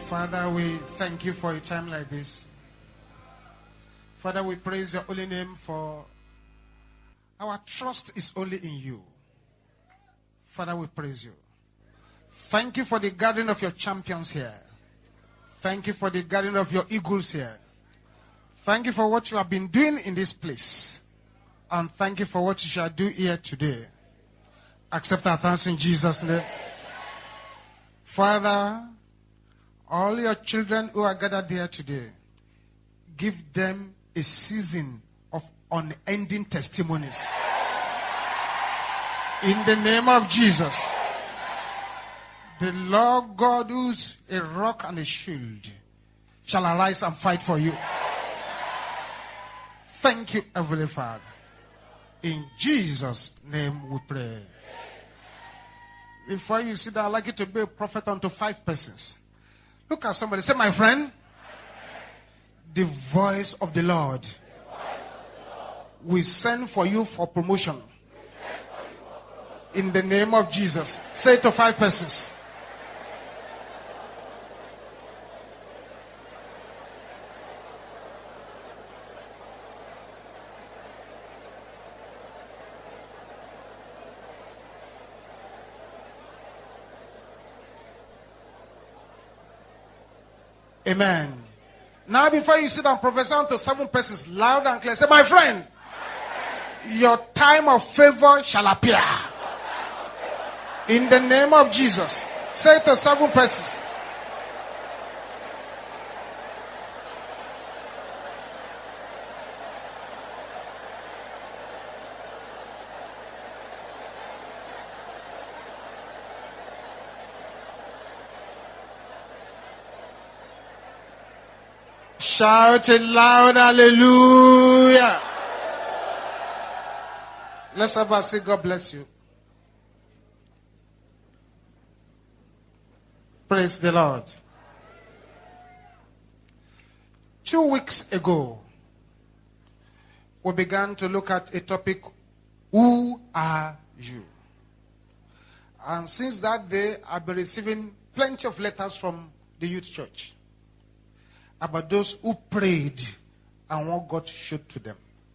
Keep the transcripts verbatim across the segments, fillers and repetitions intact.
Father, we thank you for a time like this. Father, we praise your holy name, for our trust is only in you. Father, we praise you. Thank you for the gathering of your champions here. Thank you for the gathering of your eagles here. Thank you for what you have been doing in this place. And thank you for what you shall do here today. Accept our thanks in Jesus' name. Father, all your children who are gathered here today, give them a season of unending testimonies. In the name of Jesus, the Lord God, who's a rock and a shield, shall arise and fight for you. Thank you, Heavenly Father. In Jesus' name we pray. Before you sit down, I'd like you to be a prophet unto five persons. Look at somebody. Say, my friend, the voice of the Lord will send for you for promotion. In the name of Jesus. Say it to five persons. Amen. Now, before you sit down, prophesy to seven persons, loud and clear. Say, my friend, your time of favor shall appear. In the name of Jesus. Say it to seven persons. Shout it loud, hallelujah. Let's have a say, God bless you. Praise the Lord. Two weeks ago, we began to look at a topic, who are you? And since that day, I've been receiving plenty of letters from the youth church about those who prayed and what God showed to them.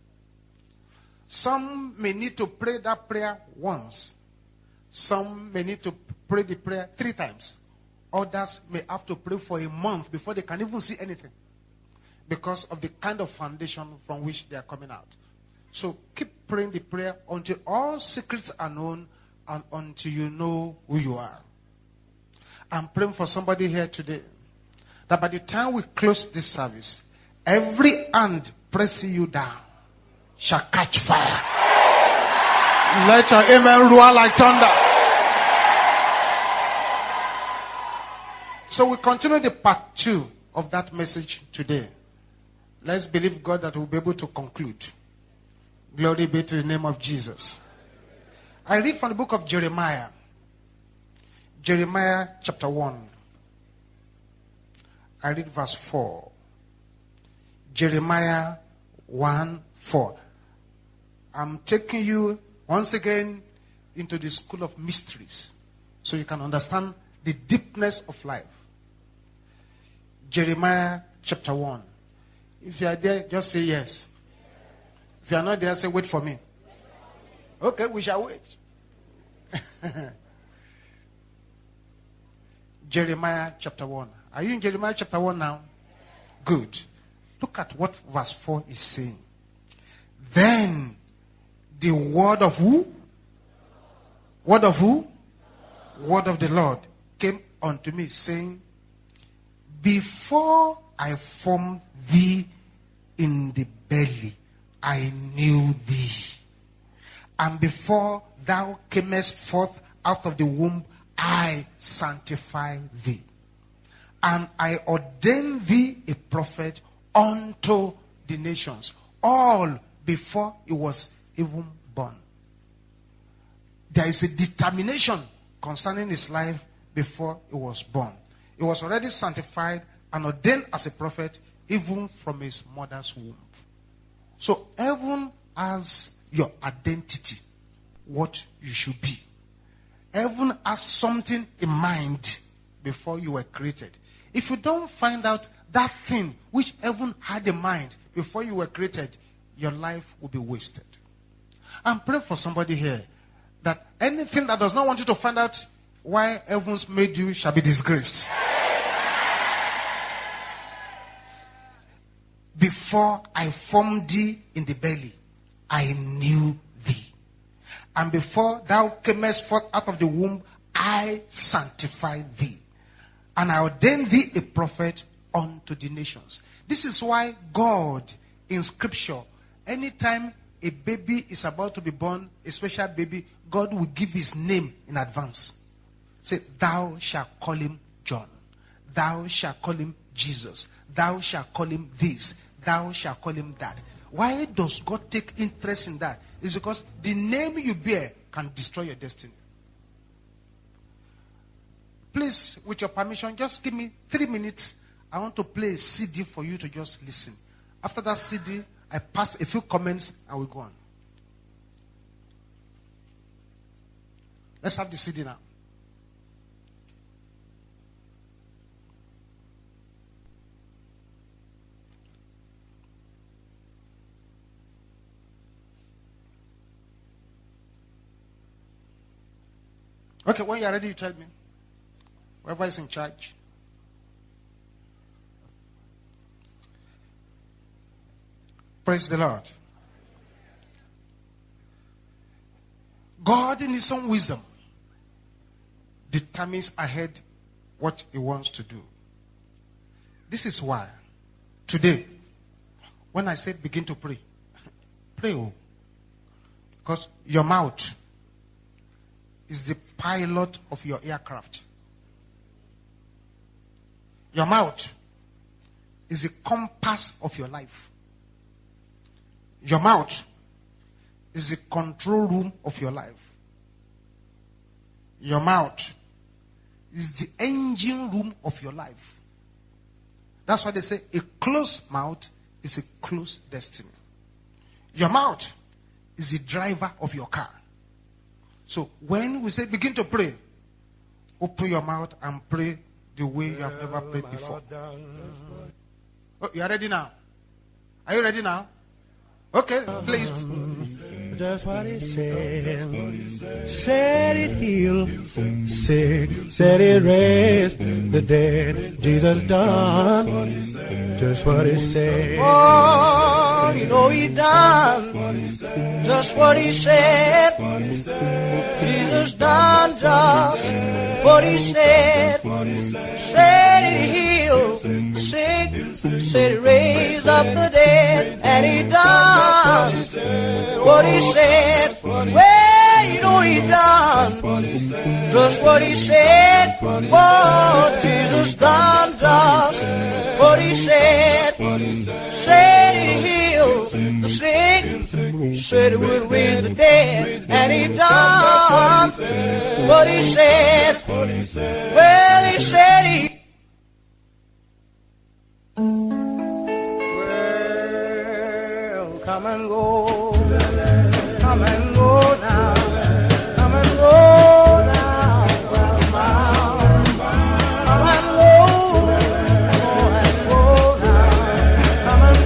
Some may need to pray that prayer once. Some may need to pray the prayer three times. Others may have to pray for a month before they can even see anything, because of the kind of foundation from which they are coming out. So keep praying the prayer until all secrets are known and until you know who you are. I'm praying for somebody here today, that by the time we close this service, every hand pressing you down shall catch fire. Let your amen roar like thunder. So we continue the part two of that message today. Let's believe God that we'll be able to conclude. Glory be to the name of Jesus. I read from the book of Jeremiah. Jeremiah chapter one. I read verse four. Jeremiah one, four. I'm taking you once again into the school of mysteries, so you can understand the deepness of life. Jeremiah chapter one. If you are there, just say yes. If you are not there, say wait for me. Okay, we shall wait. Jeremiah chapter one. Are you in Jeremiah chapter one now? Good. Look at what verse four is saying. Then the word of who? Word of who? Word of the Lord came unto me, saying, before I formed thee in the belly, I knew thee. And before thou camest forth out of the womb, I sanctified thee. And I ordained thee a prophet unto the nations, all before he was even born. There is a determination concerning his life before he was born. He was already sanctified and ordained as a prophet even from his mother's womb. So heaven has your identity, what you should be. Heaven has something in mind before you were created. If you don't find out that thing which heaven had in mind before you were created, your life will be wasted. I'm praying for somebody here that anything that does not want you to find out why heavens made you shall be disgraced. Before I formed thee in the belly, I knew thee. And before thou camest forth out of the womb, I sanctified thee. And I ordained thee a prophet unto the nations. This is why God in scripture, anytime a baby is about to be born, a special baby, God will give his name in advance. Say, thou shalt call him John. Thou shalt call him Jesus. Thou shalt call him this. Thou shalt call him that. Why does God take interest in that? It's because the name you bear can destroy your destiny. Please, with your permission, just give me three minutes. I want to play a C D for you to just listen. After that C D, I pass a few comments and we go on. Let's have the C D now. Okay, when you're ready, you tell me. Whoever is in charge. Praise the Lord. God in his own wisdom determines ahead what he wants to do. This is why today, when I said begin to pray, pray. Oh, because your mouth is the pilot of your aircraft. Your mouth is the compass of your life. Your mouth is the control room of your life. Your mouth is the engine room of your life. That's why they say a closed mouth is a closed destiny. Your mouth is the driver of your car. So when we say begin to pray, open your mouth and pray the way you have never prayed before. Oh, you are ready now? Are you ready now? Okay, please. Just what he said. Said it healed. Said, said it raised the dead. Jesus done just what he said. Oh, you know he done just what he said. Jesus done just what he said. Said it healed sick. Said it raised up the dead. And he done what he said. Well, you know he done just what he said. Oh, Jesus done just what he said. Said he healed the sick. Said he would raise the dead. And he done what he said. Well, he said he. Well, come and go. Come and go now. Come and go now. Come and go. Come and go now. Come and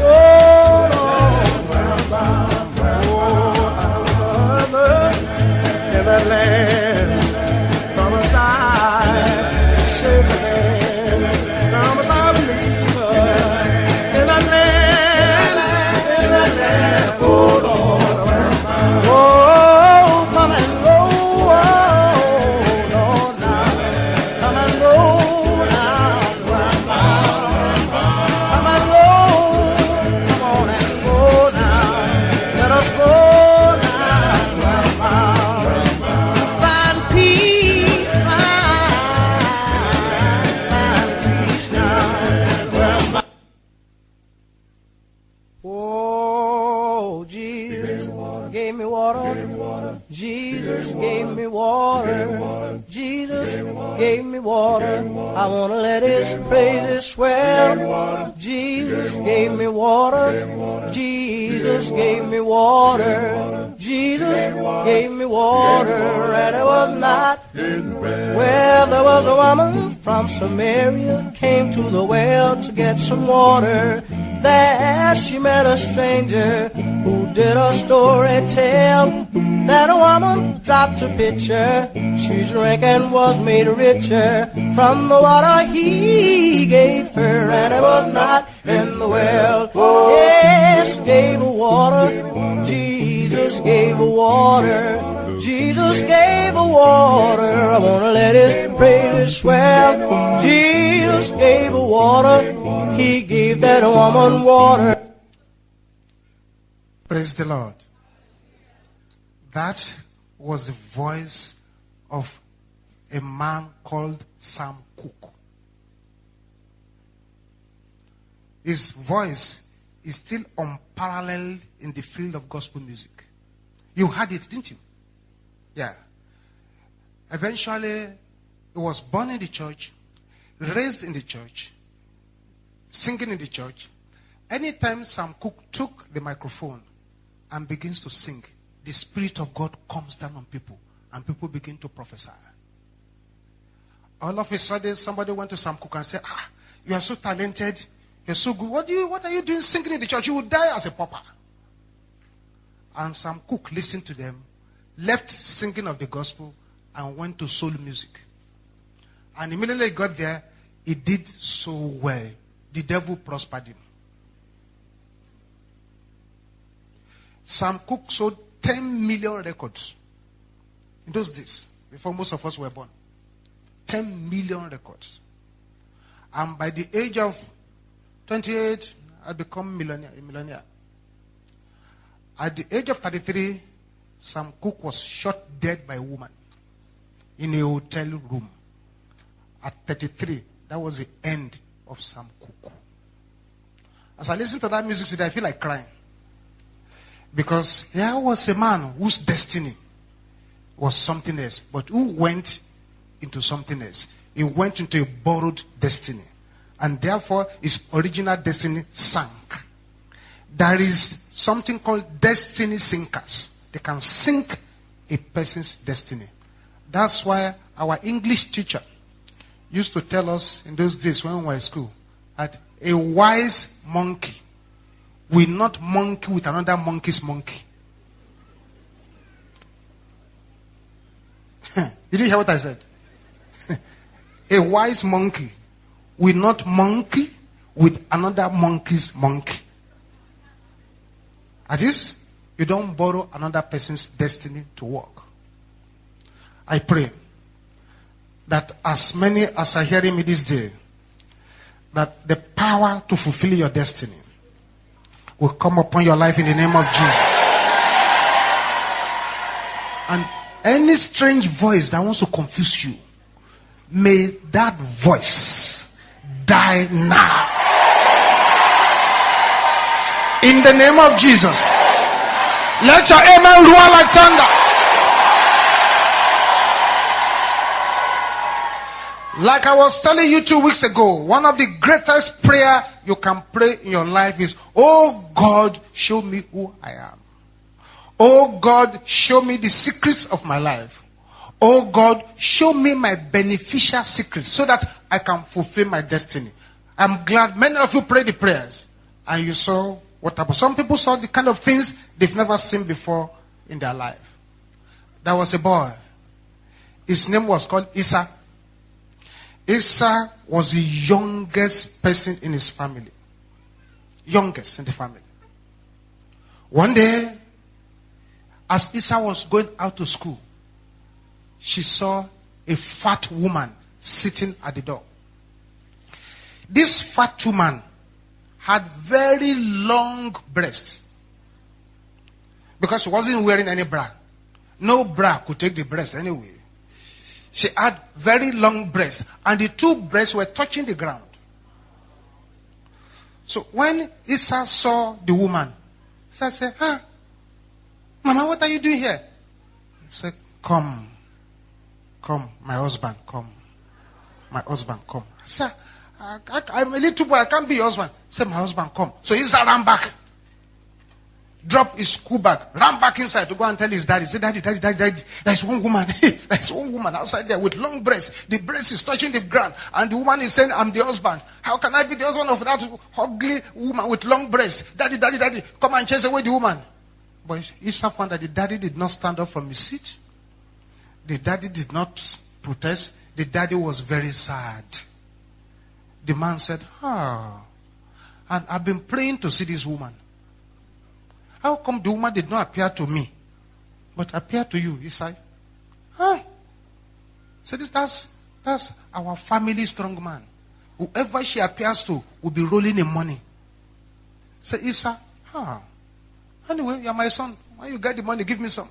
go. In the land, promise I, save the land, promise I believe in the land, in the land, oh Lord. Oh, come and go, oh, Lord, now. Come and go now. Come and go. Come on and go now. Let us go now. To find peace, find, find peace now. Oh, Jesus gave me water. Jesus gave me water. Jesus gave me water. I want to let his praises swell. Jesus gave me water. Jesus gave me water. Jesus gave me water. And it was not where there was a woman from Samaria came to the well to get some water. There she met a stranger who did a story tell that a woman dropped her pitcher. She drank and was made richer from the water he gave her, and it was not in the well. Yes, gave her water. Jesus gave her water. Jesus gave her water. I wanna let his praises swell. Jesus gave her water. He gave that woman water. Praise the Lord. That was the voice of a man called Sam Cooke. His voice is still unparalleled in the field of gospel music. You heard it, didn't you? Yeah. Eventually, he was born in the church, raised in the church, singing in the church. Anytime Sam Cooke took the microphone and begins to sing, the Spirit of God comes down on people and people begin to prophesy. All of a sudden, somebody went to Sam Cooke and said, ah, you are so talented, you're so good. What do you, what are you doing singing in the church? You will die as a pauper. And Sam Cooke listened to them, left singing of the gospel, and went to soul music. And immediately he got there, he did so well. The devil prospered him. Sam Cooke sold ten million records in those days, before most of us were born. ten million records. And by the age of twenty-eight, I become millionaire, a millionaire. At the age of thirty-three, Sam Cooke was shot dead by a woman in a hotel room. At thirty-three, that was the end of Sam Cooke. As I listen to that music today, I feel like crying. Because here was a man whose destiny was something else, but who went into something else. He went into a borrowed destiny. And therefore, his original destiny sank. There is something called destiny sinkers. They can sink a person's destiny. That's why our English teacher used to tell us in those days when we were in school that a wise monkey will not monkey with another monkey's monkey. You didn't hear what I said? A wise monkey will not monkey with another monkey's monkey. That is, you don't borrow another person's destiny to work. I pray that as many as are hearing me this day, that the power to fulfill your destiny will come upon your life in the name of Jesus. And any strange voice that wants to confuse you, may that voice die now. In the name of Jesus. Let your amen roar like thunder. Like I was telling you two weeks ago, one of the greatest prayer you can pray in your life is, oh God, show me who I am. Oh God, show me the secrets of my life. Oh God, show me my beneficial secrets so that I can fulfill my destiny. I'm glad many of you prayed the prayers and you saw what happened. Some people saw the kind of things they've never seen before in their life. There was a boy. His name was called Issa. Issa was the youngest person in his family. Youngest in the family. One day, as Issa was going out to school, she saw a fat woman sitting at the door. This fat woman had very long breasts because she wasn't wearing any bra. No bra could take the breast anyway. She had very long breasts and the two breasts were touching the ground. So when Issa saw the woman, Issa said, huh? Mama, what are you doing here? He said, come. Come, my husband, come. My husband, come. Sir, I, I, I'm a little boy, I can't be your husband. Say, my husband, come. So Issa ran back. dropped his school bag, ran back inside to go and tell his daddy. He said, daddy, daddy, daddy, daddy, there's one woman. There's one woman outside there with long breasts. The breast is touching the ground. And the woman is saying, I'm the husband. How can I be the husband of that ugly woman with long breasts? Daddy, daddy, daddy, come and chase away the woman. But Esau found that the daddy did not stand up from his seat. The daddy did not protest. The daddy was very sad. The man said, ah, and I've been praying to see this woman. How come the woman did not appear to me, but appear to you? He said, huh? So this, that's, that's our family strong man. Whoever she appears to will be rolling in money. So Esau, ah, anyway, you're my son. When you get the money, give me some.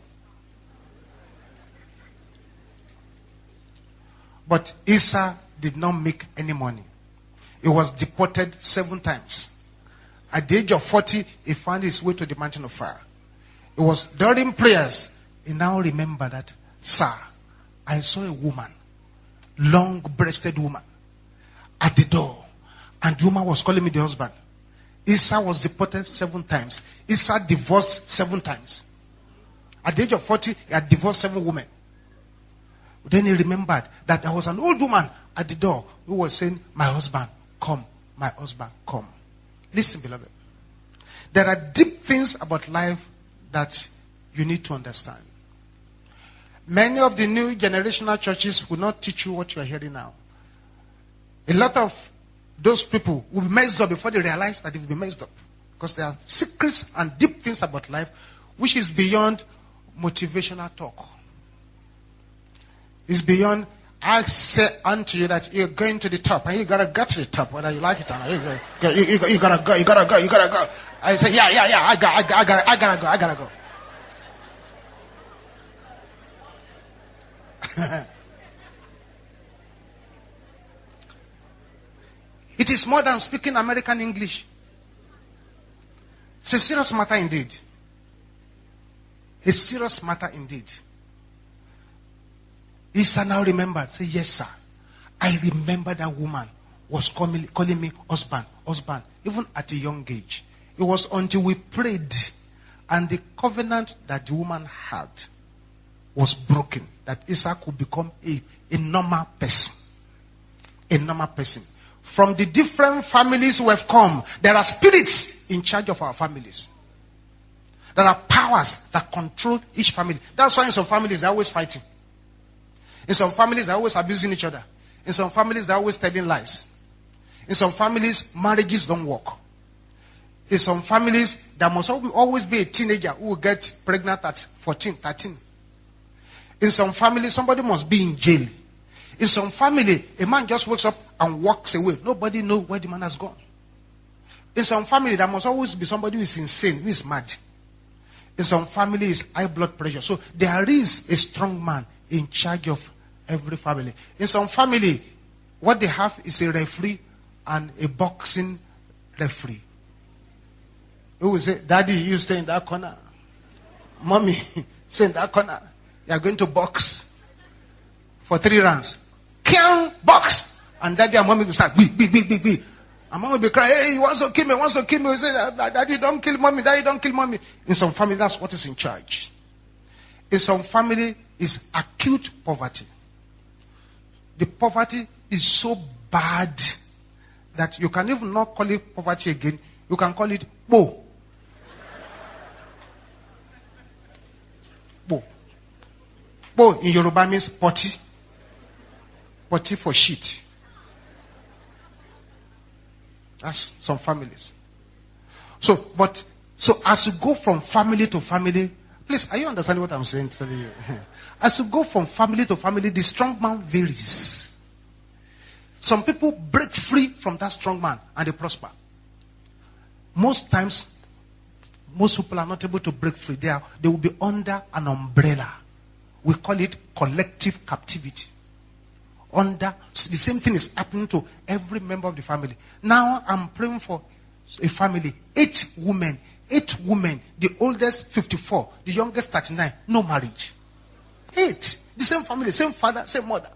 But Esau did not make any money. He was deported seven times. At the age of forty, he found his way to the mountain of fire. It was during prayers, he now remembered that, sir, I saw a woman, long-breasted woman, at the door. And the woman was calling me the husband. Esau was deported seven times. Esau divorced seven times. At the age of forty, he had divorced seven women. Then he remembered that there was an old woman at the door who was saying, my husband, come. My husband, come. Listen, beloved. There are deep things about life that you need to understand. Many of the new generational churches will not teach you what you are hearing now. A lot of those people will be messed up before they realize that they will be messed up. Because there are secrets and deep things about life which is beyond motivational talk. It's beyond, I say unto you that you're going to the top and you gotta get to the top whether you like it or not. You, you, you, you gotta go, you gotta go, you gotta go. I say, yeah, yeah, yeah, I got, I got, I got, I gotta go, I gotta go. It is more than speaking American English. It's a serious matter indeed. A serious matter indeed. Esau now remembered. Say, yes, sir. I remember that woman was calling, calling me husband, husband, even at a young age. It was until we prayed and the covenant that the woman had was broken that Esau could become a, a normal person. A normal person. From the different families who have come, there are spirits in charge of our families. There are powers that control each family. That's why in some families they're always fighting. In some families, they're always abusing each other. In some families, they're always telling lies. In some families, marriages don't work. In some families, there must always be a teenager who will get pregnant at fourteen, thirteen. In some families, somebody must be in jail. In some family, a man just wakes up and walks away. Nobody knows where the man has gone. In some family, there must always be somebody who is insane, who is mad. In some families, high blood pressure. So there is a strong man in charge of every family. In some family, what they have is a referee and a boxing referee. Who will say, Daddy, you stay in that corner. Mommy, stay in that corner. You are going to box for three rounds. Can box. And Daddy and Mommy will start, beep, beep, beep, beep, beep. And Mommy will be crying, hey, he wants to kill me, he wants to kill me. We say, Daddy, don't kill Mommy, Daddy, don't kill Mommy. In some family, that's what is in charge. In some family, is acute poverty. The poverty is so bad that you can even not call it poverty again. You can call it bo. Bo. Bo in Yoruba means potty. Potty for shit. That's some families. So, but, so as you go from family to family, please, are you understanding what I'm saying? Telling you? As you go from family to family, the strong man varies. Some people break free from that strong man and they prosper. Most times, most people are not able to break free. They, are, they will be under an umbrella. We call it collective captivity. Under the same thing is happening to every member of the family. Now I'm praying for a family, eight women. Eight women, the oldest fifty-four, the youngest thirty-nine, no marriage. Eight. The same family, same father, same mother.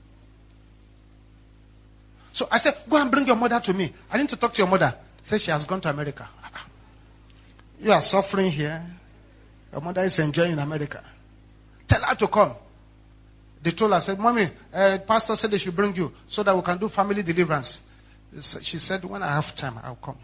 So I said, go and bring your mother to me. I need to talk to your mother. Say she has gone to America. You are suffering here. Your mother is enjoying in America. Tell her to come. They told her, said, Mommy, uh, pastor said they should bring you so that we can do family deliverance. She said, when I have time, I'll come.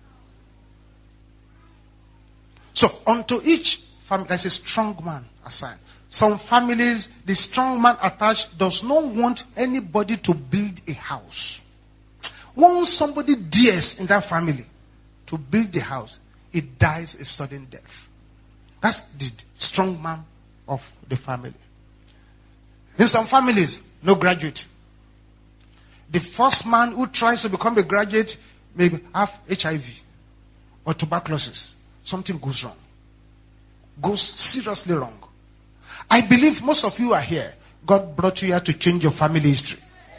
So, unto each family, there's a strong man assigned. Some families, the strong man attached does not want anybody to build a house. Once somebody dares in that family to build the house, it dies a sudden death. That's the strong man of the family. In some families, no graduate. The first man who tries to become a graduate may have H I V or tuberculosis. Something goes wrong. Goes seriously wrong. I believe most of you are here. God brought you here to change your family history.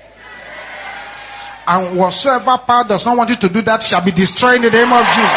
And whatsoever power does not want you to do that shall be destroyed in the name of Jesus.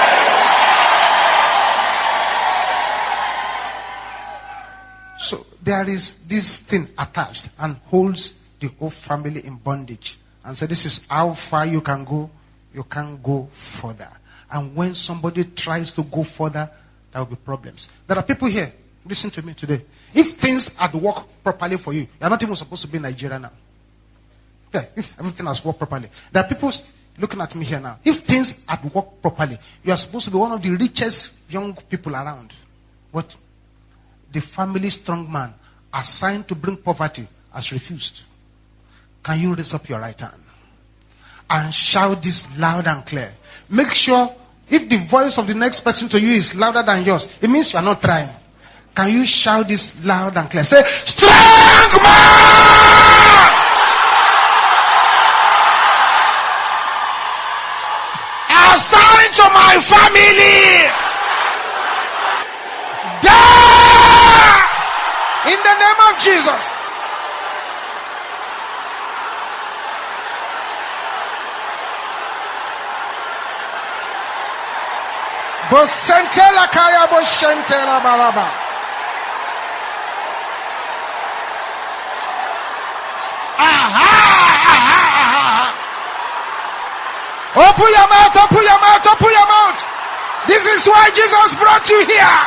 So there is this thing attached and holds the whole family in bondage. And so this is how far you can go. You can't go further. And when somebody tries to go further, there will be problems. There are people here, listen to me today. If things had worked properly for you, you're not even supposed to be in Nigeria now. Yeah, if everything has worked properly. There are people looking at me here now. If things had worked properly, you are supposed to be one of the richest young people around. But the family strong man assigned to bring poverty has refused. Can you raise up your right hand and shout this loud and clear? Make sure if the voice of the next person to you is louder than yours, it means you are not trying. Can you shout this loud and clear? Say, strong man! Assigned to my family! Die! In the name of Jesus. Bosentela kaya bosentela baraba. Aha, aha, aha. Open your mouth, open your mouth, open your mouth. This is why Jesus brought you here.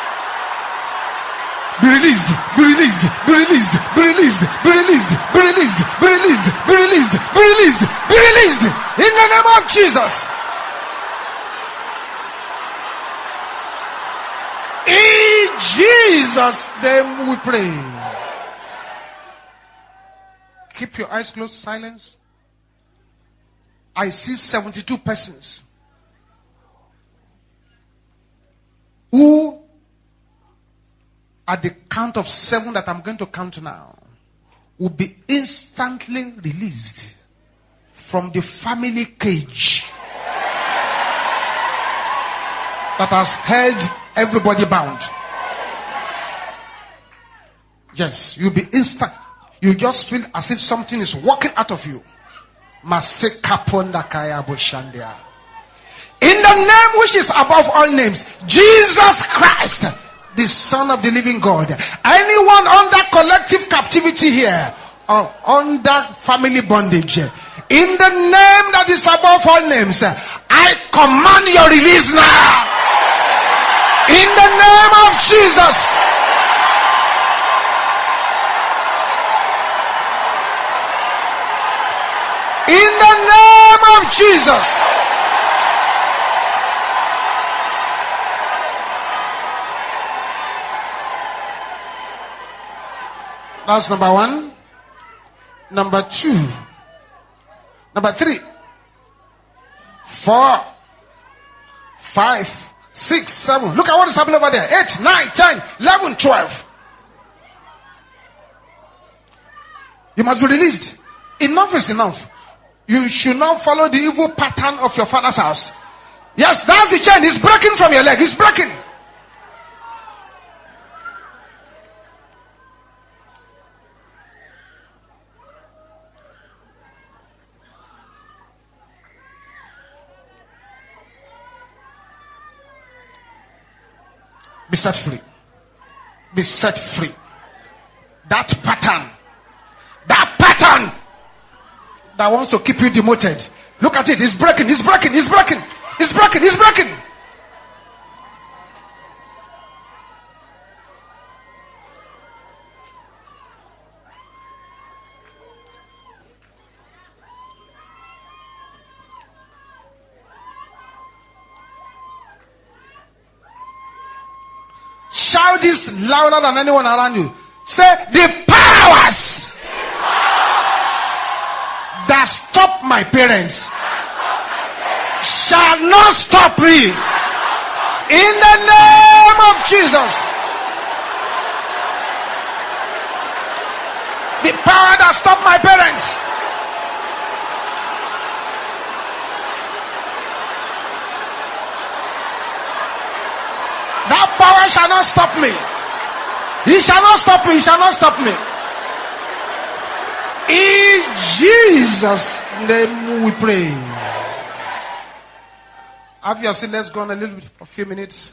Be released, be released, be released, be released, be released, be released, be released, be released, be released, be released. In the name of Jesus. In Jesus' name we pray. Keep your eyes closed, silence. I see seventy-two persons who, at the count of seven that I'm going to count now, will be instantly released from the family cage that has held everybody bound. Yes, you'll be instant. You just feel as if something is walking out of you. In the name which is above all names, Jesus Christ, the Son of the living God. Anyone under collective captivity here, or under family bondage, in the name that is above all names, I command your release now. In the name of Jesus. In the name of Jesus. That's number one. Number two. Number three. Four. Five. Six, seven. Look at what is happening over there. Eight, nine, ten, eleven, twelve. You must be released. Enough is enough. You should not follow the evil pattern of your father's house. Yes, that's the chain. It's breaking from your leg. It's breaking. Be set free. Be set free. That pattern. That pattern that wants to keep you demoted. Look at it. It's breaking. It's breaking. It's breaking. It's breaking. It's breaking. this louder than anyone around you. Say, the powers that stop my parents shall not stop me. In the name of Jesus. The power that stopped my parents. That power shall not stop me. He shall not stop me. He shall not stop me. In Jesus' name we pray. Have your seat. Let's go on a little bit for a few minutes.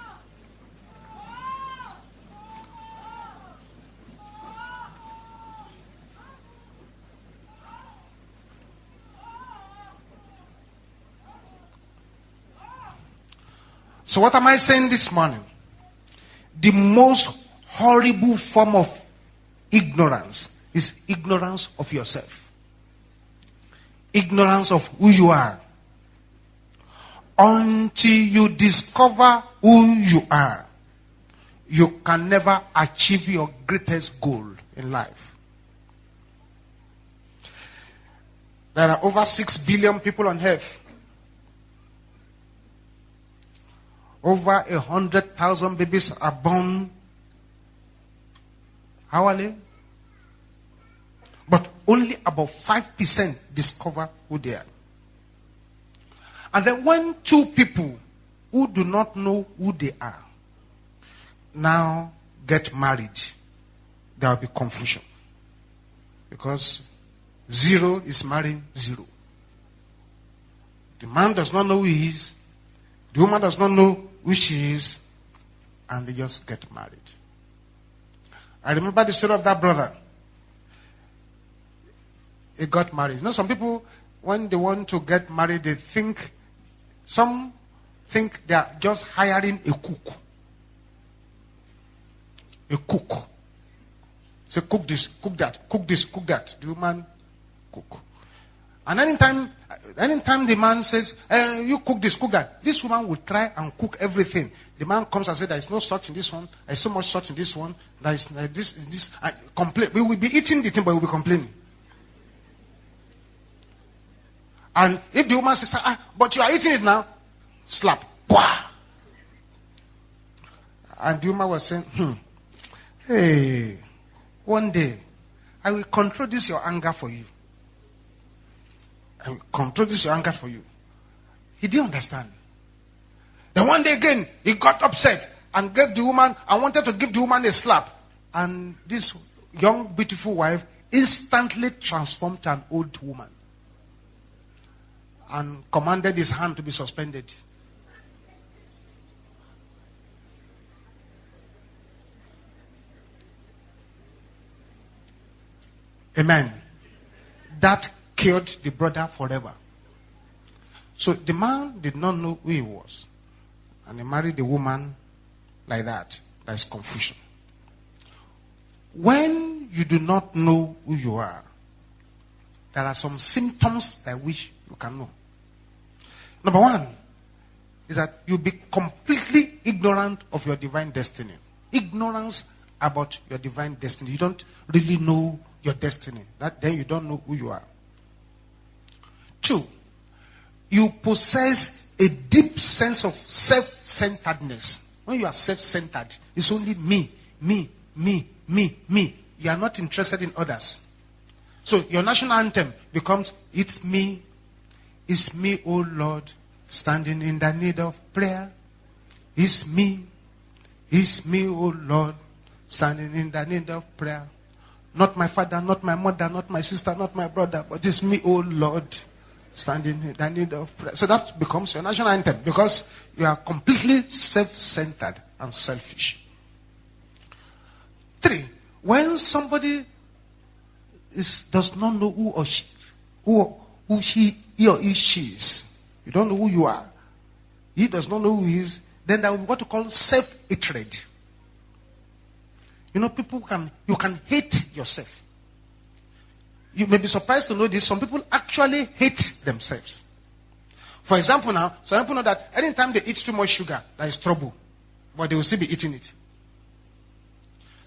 So what am I saying this morning? The most horrible form of ignorance is ignorance of yourself. Ignorance of who you are. Until you discover who you are, you can never achieve your greatest goal in life. There are over six billion people on earth. Over a hundred thousand babies are born hourly. But only about five percent discover who they are. And then when two people who do not know who they are now get married, there will be confusion. Because zero is marrying zero. The man does not know who he is. The woman does not know who she is. And they just get married. I remember the story of that brother. He got married. You know, some people, when they want to get married, they think, some think they are just hiring a cook. A cook. Say, cook this, cook that, cook this, cook that. The woman cook. And anytime, anytime the man says, eh, you cook this, cook that, this woman will try and cook everything. The man comes and says, there is no salt in this one, there is so much salt in this one, there is uh, this, this, uh, complain. We will be eating the thing, but we will be complaining. And if the woman says, ah, but you are eating it now, slap. Wah! And the woman was saying, hmm, hey, one day, I will control this your anger for you. I will control this your anger for you. He didn't understand. Then one day again, he got upset and gave the woman, and wanted to give the woman a slap. And this young, beautiful wife instantly transformed to an old woman. And commanded his hand to be suspended. Amen. That killed the brother forever. So the man did not know who he was. And he married a woman like that. That is confusion. When you do not know who you are, there are some symptoms by which you can know. Number one is that you'll be completely ignorant of your divine destiny. Ignorance about your divine destiny. You don't really know your destiny. That then you don't know who you are. Two, you possess a deep sense of self-centeredness. When you are self-centered, it's only me, me, me, me, me. You are not interested in others. So your national anthem becomes, it's me, it's me, oh Lord, standing in the need of prayer. It's me, it's me, oh Lord, standing in the need of prayer. Not my father, not my mother, not my sister, not my brother, but it's me, oh Lord, standing in the need of prayer. So that becomes your national anthem because you are completely self-centered and selfish. Three, when somebody is, does not know who or she, who, who she, he or he, she is, you don't know who you are, he does not know who he is, then there will be what you call self-hatred. You know, people can, you can hate yourself. You may be surprised to know this. Some people actually hate themselves. For example now, some people know that anytime they eat too much sugar, there is trouble. But they will still be eating it.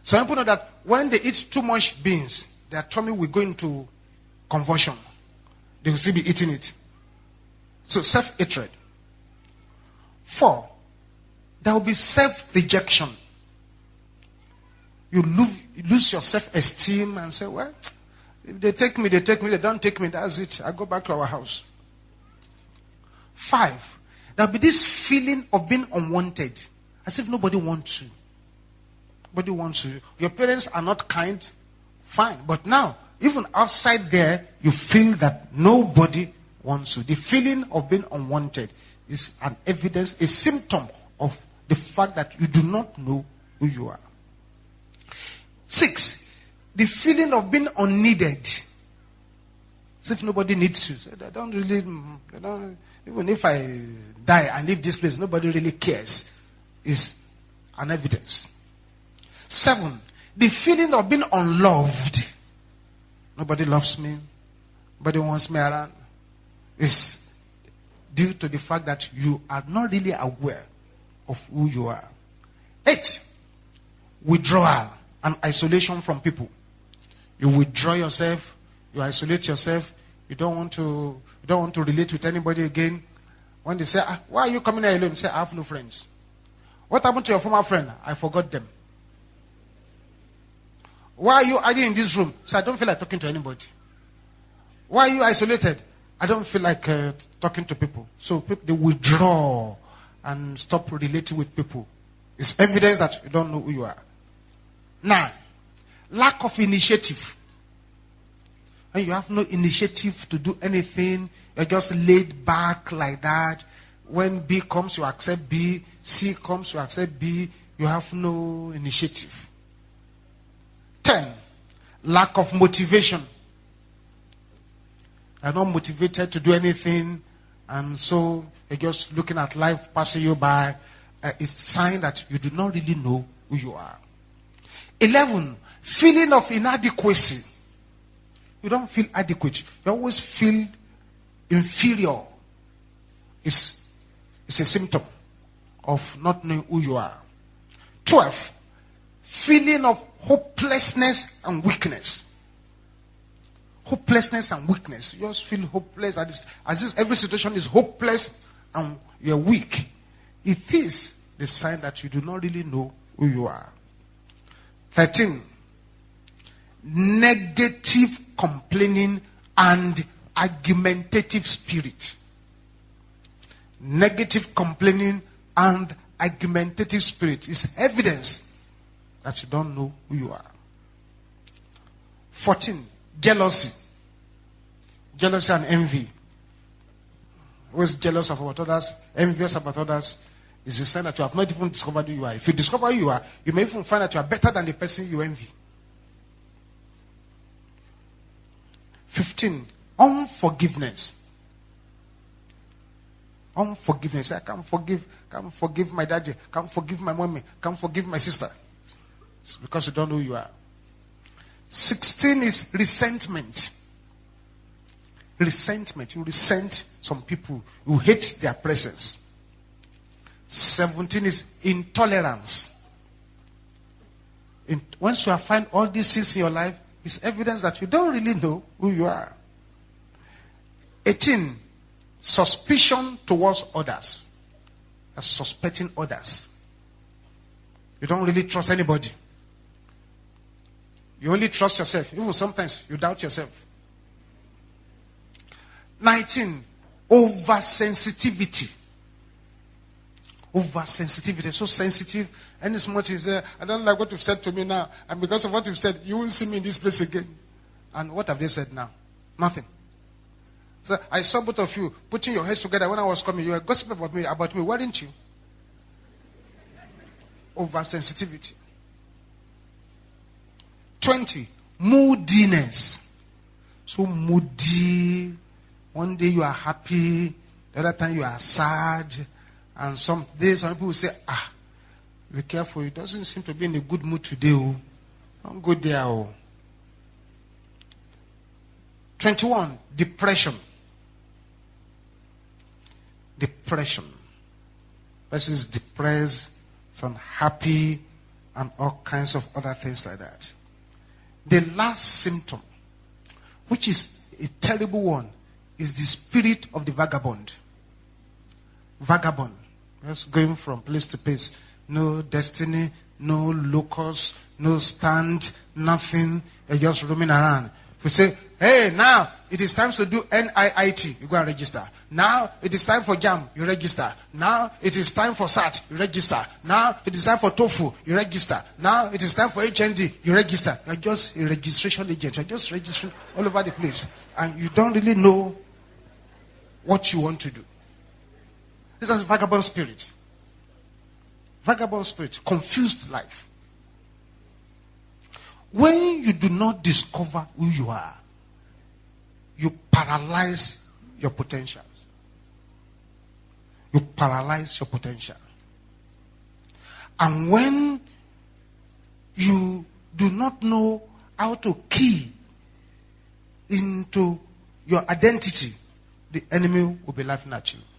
Some people know that when they eat too much beans, their tummy will go into convulsion. They will still be eating it. So self-hatred. Four, there will be self-rejection. You lose, you lose your self-esteem and say, well, if they take me, they take me. They don't take me, that's it. I go back to our house. Five, there will be this feeling of being unwanted. As if nobody wants you. Nobody wants you. Your parents are not kind. Fine. But now, even outside there, you feel that nobody wants you. The feeling of being unwanted is an evidence, a symptom of the fact that you do not know who you are. Six, the feeling of being unneeded. As if nobody needs you. So they don't really, they don't, even if I die and leave this place, nobody really cares. Is an evidence. Seven, the feeling of being unloved. Nobody loves me. Nobody wants me around. Is due to the fact that you are not really aware of who you are. Eight, withdrawal and isolation from people. You withdraw yourself. You isolate yourself. You don't want to. You don't want to relate with anybody again. When they say, ah, "Why are you coming here alone?" You say, "I have no friends." What happened to your former friend? I forgot them. Why are you hiding in this room? So I don't feel like talking to anybody. Why are you isolated? I don't feel like uh, talking to people. So people, they withdraw and stop relating with people. It's evidence that you don't know who you are. Nine, lack of initiative. When you have no initiative to do anything, you're just laid back like that. When B comes, you accept B. C comes, you accept B. You have no initiative. Ten, lack of motivation. You're not motivated to do anything, and so you're just looking at life passing you by. Uh, it's a sign that you do not really know who you are. Eleven, feeling of inadequacy. You don't feel adequate. You always feel inferior. It's It's a symptom of not knowing who you are. Twelve, feeling of hopelessness and weakness. Hopelessness and weakness. You just feel hopeless. As if every situation is hopeless and you're weak. It is the sign that you do not really know who you are. Thirteen, negative complaining and argumentative spirit. Negative complaining and argumentative spirit is evidence that you don't know who you are. Fourteen, jealousy. Jealousy and envy. Who is jealous about others, envious about others, is a sign that you have not even discovered who you are. If you discover who you are, you may even find that you are better than the person you envy. Fifteen, unforgiveness. Unforgiveness. I can't forgive, can't forgive my daddy, can't forgive my mommy, can't forgive my sister. It's because you don't know who you are. Sixteen is resentment. Resentment. You resent some people. You hate their presence. Seventeen is intolerance. In, once you have found all these things in your life, it's evidence that you don't really know who you are. Eighteen, suspicion towards others. That's suspecting others. You don't really trust anybody. You only trust yourself. Even sometimes you doubt yourself. Nineteen, oversensitivity. Oversensitivity. So sensitive. Any small thing you say, I don't like what you've said to me now. And because of what you've said, you won't see me in this place again. And what have they said now? Nothing. So I saw both of you putting your heads together when I was coming. You were gossiping about me, about me, weren't you? Oversensitivity. Twenty, moodiness. So moody. One day you are happy, the other time you are sad. And some days some people will say, ah, be careful, it doesn't seem to be in a good mood today. Oh. Don't go there. Oh. twenty-one, depression. Depression. Person is depressed, is unhappy, and all kinds of other things like that. The last symptom, which is a terrible one, is the spirit of the vagabond. Vagabond. Just going from place to place. No destiny, no locus, no stand, nothing. You're just roaming around. If we say, hey, now it is time to do N I I T, you go and register. Now it is time for JAM, you register. Now it is time for S A T, you register. Now it is time for TOEFL, you register. Now it is time for H N D, you register. You're just a registration agent. You're just registering all over the place. And you don't really know what you want to do. This is a vagabond spirit. Vagabond spirit, confused life. When you do not discover who you are, you paralyze your potentials. You paralyze your potential. And when you do not know how to key into your identity, the enemy will be laughing at you.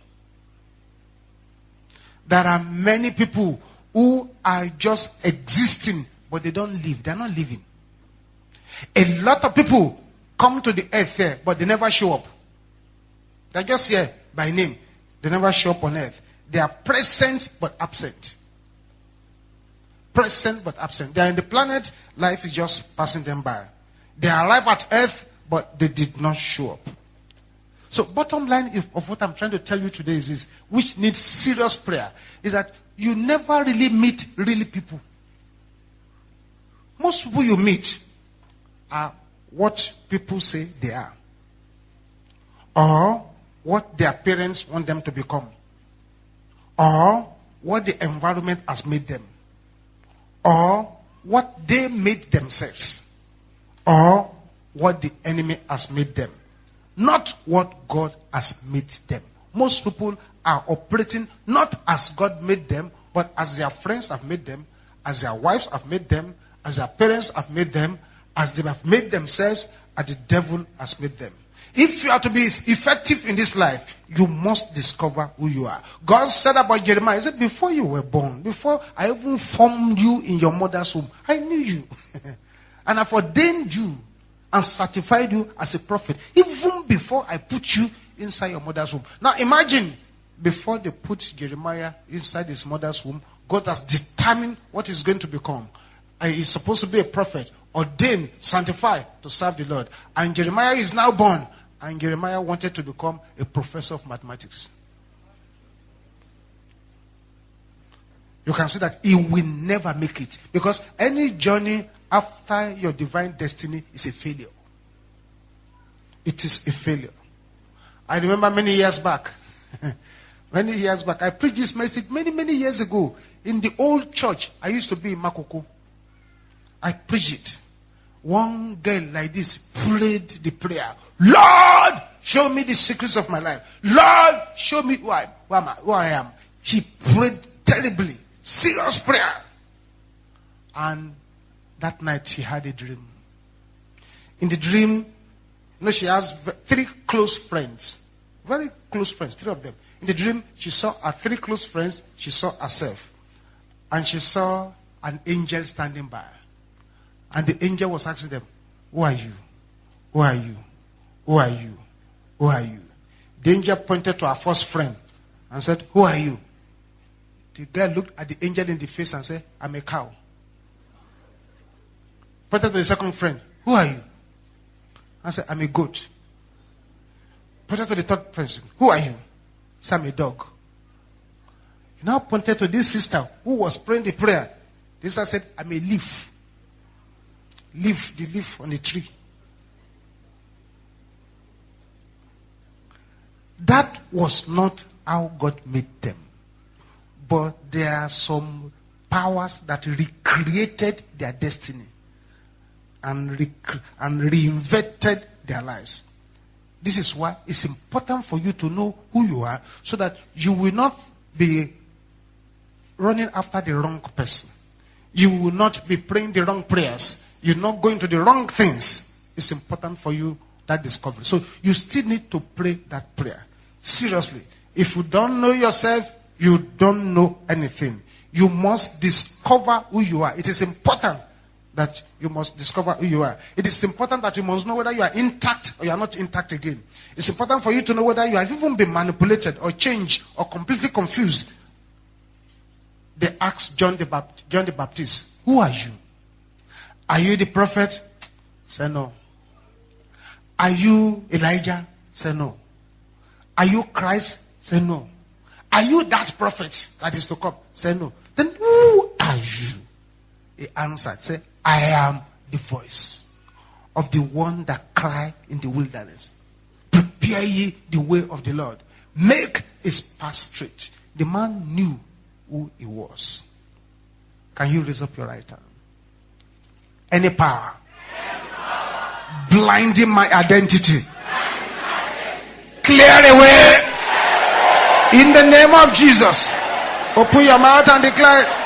There are many people who are just existing, but they don't live. They're not living. A lot of people come to the earth here, but they never show up. They're just here by name. They never show up on earth. They are present, but absent. Present, but absent. They are in the planet. Life is just passing them by. They arrive at earth, but they did not show up. So bottom line of what I'm trying to tell you today is this, which needs serious prayer, is that you never really meet really people. Most people you meet are what people say they are. Or what their parents want them to become. Or what the environment has made them. Or what they made themselves. Or what the enemy has made them. Not what God has made them. Most people are operating not as God made them, but as their friends have made them, as their wives have made them, as their parents have made them, as they have made themselves, as the devil has made them. If you are to be effective in this life, you must discover who you are. God said about Jeremiah, he said, before you were born, before I even formed you in your mother's womb, I knew you. And I've ordained you and certified you as a prophet, even before I put you inside your mother's womb. Now imagine, before they put Jeremiah inside his mother's womb, God has determined what he's going to become. And he's supposed to be a prophet, ordained, sanctified to serve the Lord. And Jeremiah is now born. And Jeremiah wanted to become a professor of mathematics. You can see that he will never make it. Because any journey after your divine destiny is a failure. It is a failure. I remember many years back. many years back. I preached this message many, many years ago. In the old church, I used to be in Makoko. I preached it. One girl like this prayed the prayer. Lord, show me the secrets of my life. Lord, show me who I, who am I, who I am. She prayed terribly. Serious prayer. And that night she had a dream. In the dream, you know, she has three close friends. Very close friends, three of them. In the dream, she saw her three close friends. She saw herself. And she saw an angel standing by. And the angel was asking them, who are you? Who are you? Who are you? Who are you? The angel pointed to her first friend and said, who are you? The girl looked at the angel in the face and said, I'm a cow. Pointed to the second friend, who are you? I said, I'm a goat. Pointed to the third person, who are you? I said, I'm a dog. He now pointed to this sister who was praying the prayer. This sister said, I'm a leaf. Leaf, the leaf on the tree. That was not how God made them. But there are some powers that recreated their destiny and, rec- and reinvented their lives. This is why it's important for you to know who you are, so that you will not be running after the wrong person. You will not be praying the wrong prayers. You're not going to the wrong things. It's important for you, that discovery. So you still need to pray that prayer. Seriously. If you don't know yourself, you don't know anything. You must discover who you are. It is important that you must discover who you are. It is important that you must know whether you are intact or you are not intact again. It's important for you to know whether you have even been manipulated or changed or completely confused. They asked John the, Baptist, John the Baptist, who are you? Are you the prophet? Say no. Are you Elijah? Say no. Are you Christ? Say no. Are you that prophet that is to come? Say no. Then who are you? He answered, say, I am the voice of the one that cried in the wilderness. Prepare ye the way of the Lord. Make his path straight. The man knew who he was. Can you raise up your right hand? Any power, Any power. blinding my identity, blinding my identity. Clear away. In the name of Jesus. Open your mouth and declare it.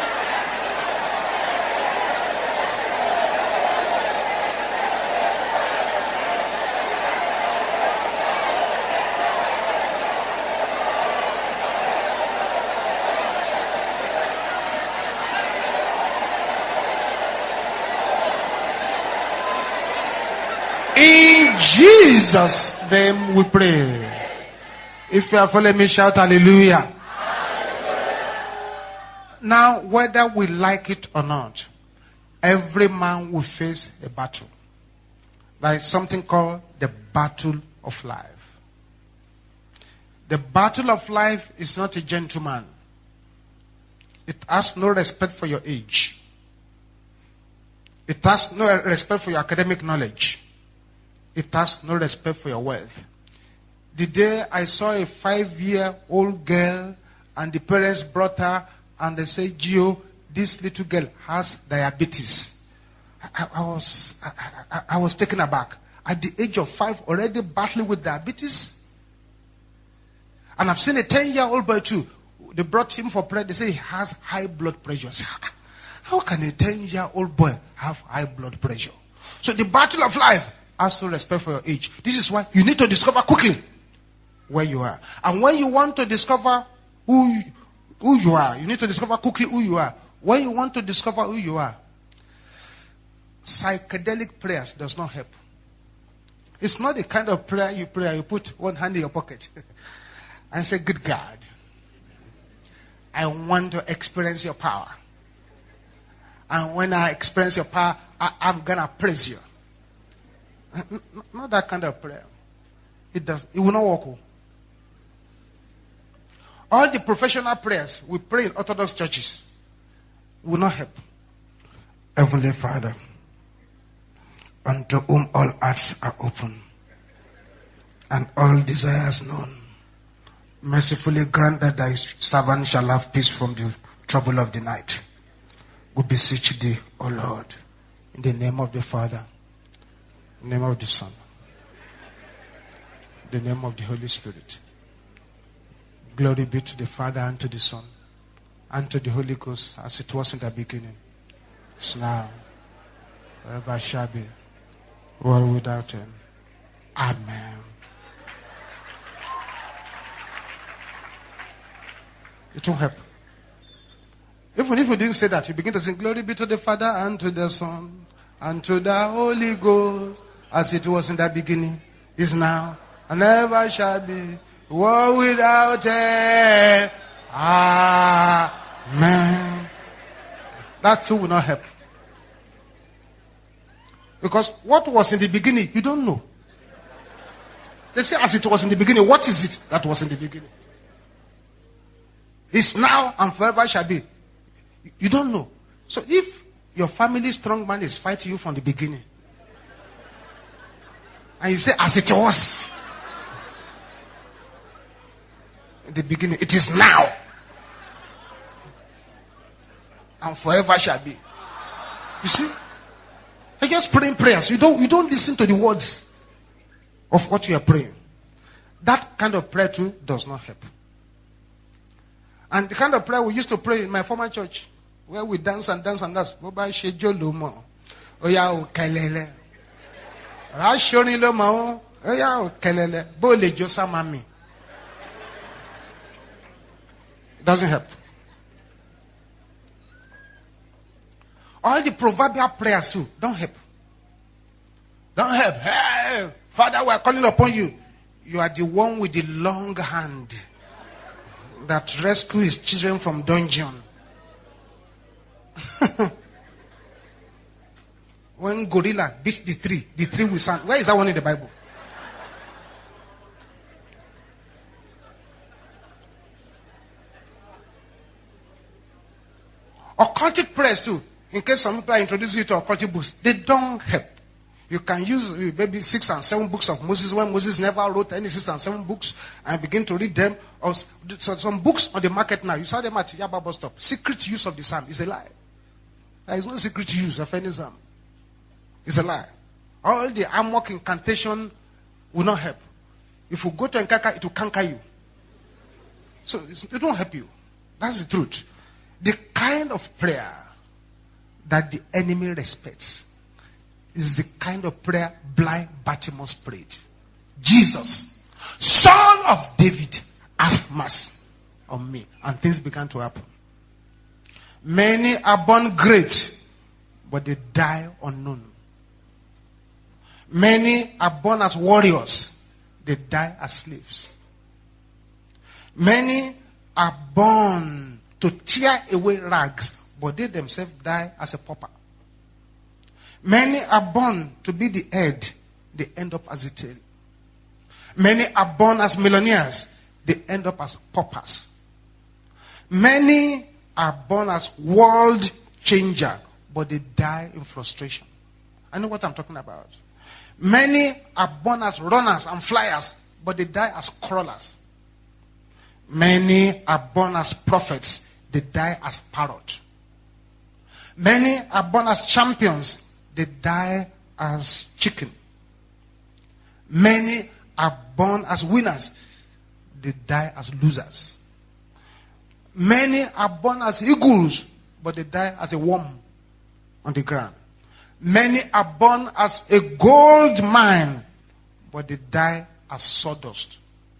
In Jesus' name we pray. If you are following me, shout hallelujah. Hallelujah. Now, whether we like it or not, every man will face a battle. There is something called the battle of life. The battle of life is not a gentleman. It has no respect for your age. It has no respect for your academic knowledge. It has no respect for your wealth. The day I saw a five-year-old girl and the parents brought her and they said, Gio, this little girl has diabetes. I, I, was, I, I, I was taken aback. At the age of five, already battling with diabetes. And I've seen a ten-year-old boy too. They brought him for prayer. They say he has high blood pressure. I say, how can a ten-year-old boy have high blood pressure? So the battle of life has no respect for your age. This is why you need to discover quickly where you are. And when you want to discover who, who you are, you need to discover quickly who you are. When you want to discover who you are, psychedelic prayers does not help. It's not the kind of prayer you pray, you put one hand in your pocket and say, good God, I want to experience your power. And when I experience your power, I, I'm going to praise you. Not that kind of prayer. It does. It will not work. All the professional prayers we pray in Orthodox churches will not help. Heavenly Father, unto whom all hearts are open and all desires known, mercifully grant that thy servant shall have peace from the trouble of the night. We beseech thee, O Lord, in the name of the Father, in the name of the Son, in the name of the Holy Spirit. Glory be to the Father and to the Son and to the Holy Ghost, as it was in the beginning, is now, forever shall be, world without end. Amen. It won't help. Even if you didn't say that, you begin to sing, glory be to the Father and to the Son and to the Holy Ghost, as it was in the beginning, is now, and ever shall be, world without end. Amen. That too will not help. Because what was in the beginning, you don't know. They say, as it was in the beginning, what is it that was in the beginning? It's now and forever shall be. You don't know. So if your family strong man is fighting you from the beginning, and you say, as it was in the beginning, it is now and forever shall be. You see? You're just praying prayers. You don't, you don't listen to the words of what you are praying. That kind of prayer too does not help. And the kind of prayer we used to pray in my former church, where we dance and dance and dance. Oya okelele. Ashoni lomo. Oya okelele. Bole josa mami. Doesn't help. All the proverbial prayers too, don't help. Don't help. Hey, Father, we are calling upon you. You are the one with the long hand that rescue his children from dungeon. When gorilla beats the tree, the tree will stand. Where is that one in the Bible? Occultic prayers too. In case some people are introducing you to occultic books, they don't help. You can use maybe six and seven books of Moses when Moses never wrote any six and seven books and begin to read them. Or so some books on the market now, you saw them at Yaba bus stop. Secret use of the psalm is a lie. There is no secret use of any psalm. It's a lie. All the amok incantation will not help. If you go to Nkaka, it will conquer you. So it won't help you. That's the truth. The kind of prayer that the enemy respects is the kind of prayer blind Bartimaeus prayed. Jesus, Son of David, have mercy on me. And things began to happen. Many are born great, but they die unknown. Many are born as warriors, they die as slaves. Many are born to tear away rags, but they themselves die as a pauper. Many are born to be the head, they end up as the tail. Many are born as millionaires, they end up as paupers. Many are born as world changer, but they die in frustration. I know what I'm talking about. Many are born as runners and flyers, but they die as crawlers. Many are born as prophets, they die as parrots. Many are born as champions, they die as chicken. Many are born as winners, they die as losers. Many are born as eagles, but they die as a worm on the ground. Many are born as a gold mine, but they die as sawdust.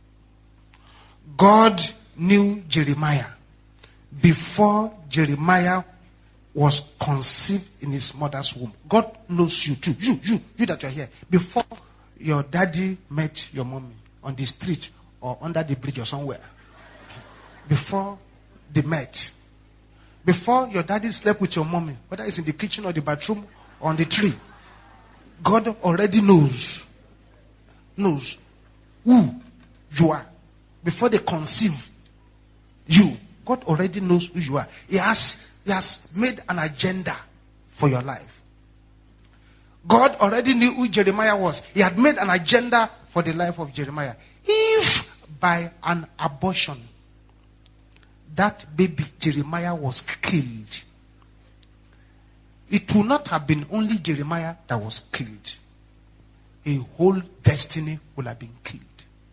God knew Jeremiah before Jeremiah was conceived in his mother's womb. God knows you too. You, you, you that you're here. Before your daddy met your mommy on the street or under the bridge or somewhere. Before they met. Before your daddy slept with your mommy, whether it's in the kitchen or the bathroom or on the tree. God already knows. Knows who you are. Before they conceive you, God already knows who you are. He has, he has made an agenda for your life. God already knew who Jeremiah was. He had made an agenda for the life of Jeremiah. If by an abortion, that baby Jeremiah was killed, it would not have been only Jeremiah that was killed. A whole destiny would have been killed.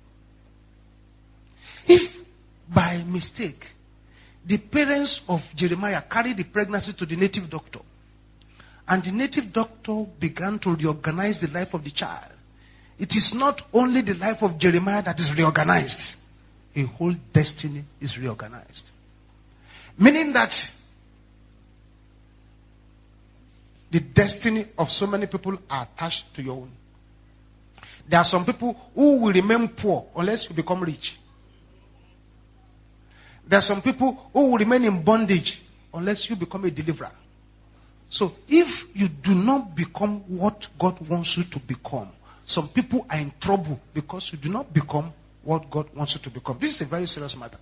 If by mistake, the parents of Jeremiah carried the pregnancy to the native doctor, and the native doctor began to reorganize the life of the child, it is not only the life of Jeremiah that is reorganized. A whole destiny is reorganized. Meaning that the destiny of so many people are attached to your own. There are some people who will remain poor unless you become rich. There are some people who will remain in bondage unless you become a deliverer. So if you do not become what God wants you to become, some people are in trouble because you do not become what God wants you to become. This is a very serious matter.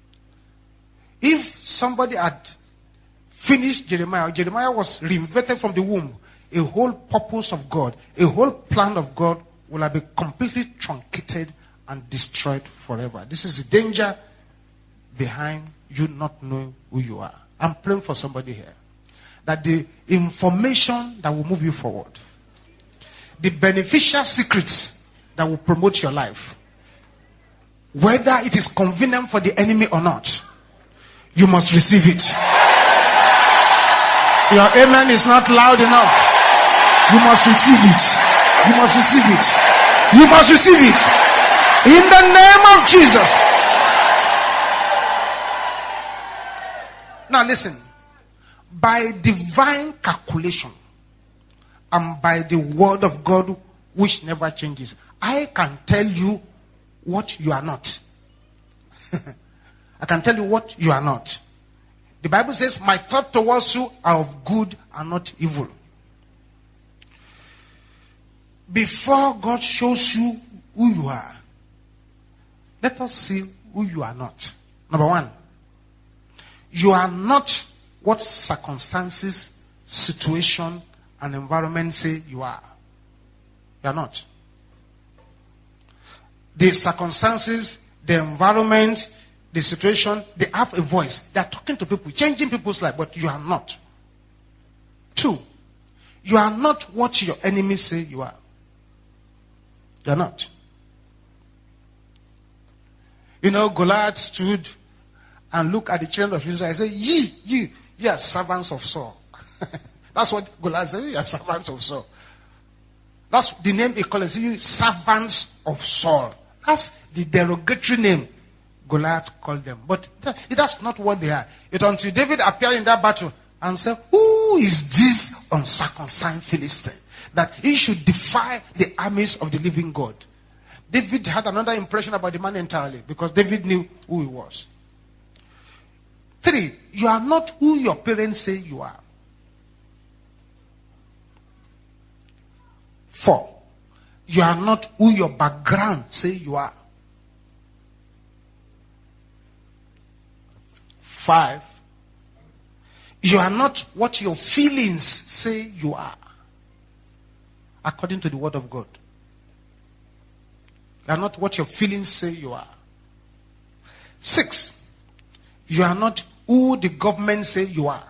If somebody had finished Jeremiah, Jeremiah was reinvented from the womb, a whole purpose of God, a whole plan of God will have been completely truncated and destroyed forever. This is the danger behind you not knowing who you are. I'm praying for somebody here that the information that will move you forward, the beneficial secrets that will promote your life, whether it is convenient for the enemy or not, you must receive it. Your amen is not loud enough. You must receive it. You must receive it. You must receive it. In the name of Jesus. Now listen. by divine calculation and by the word of God which never changes, I can tell you what you are not. I can tell you what you are not. The Bible says, my thought towards you are of good and not evil. Before God shows you who you are, let us see who you are not. Number one, you are not what circumstances, situation, and environment say you are. You are not. The circumstances, the environment, the situation, they have a voice. They are talking to people, changing people's life, but you are not. Two, you are not what your enemies say you are. You are not. You know, Goliath stood and looked at the children of Israel and said, ye, ye, ye are servants of Saul. That's what Goliath said, you are servants of Saul. That's the name he called it, you servants of Saul. That's the derogatory name Goliath called them. But that, that's not what they are. It until David appeared in that battle and said, who is this uncircumcised Philistine that he should defy the armies of the living God? David had another impression about the man entirely because David knew who he was. Three, you are not who your parents say you are. Four, you are not who your background say you are. Five, you are not what your feelings say you are, according to the word of God. You are not what your feelings say you are. Six, you are not who the government say you are.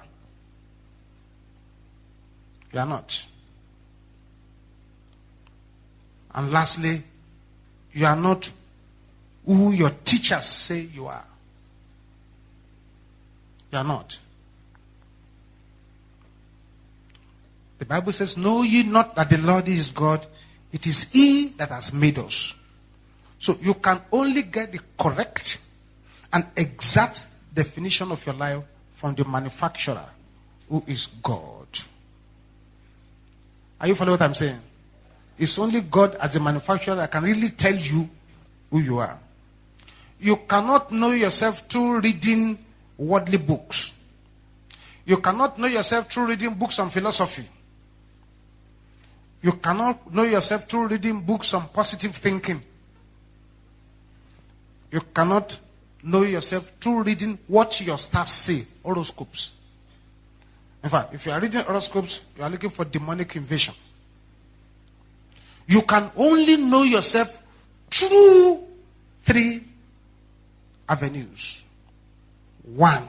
You are not. And lastly, you are not who your teachers say you are. You are not. The Bible says, know ye not that the Lord is God? It is he that has made us. So you can only get the correct and exact definition of your life from the manufacturer, who is God. Are you following what I'm saying? It's only God as a manufacturer that can really tell you who you are. You cannot know yourself through reading worldly books. You cannot know yourself through reading books on philosophy. You cannot know yourself through reading books on positive thinking. You cannot know yourself through reading what your stars say, horoscopes. In fact, if you are reading horoscopes, you are looking for demonic invasion. You can only know yourself through three avenues. One,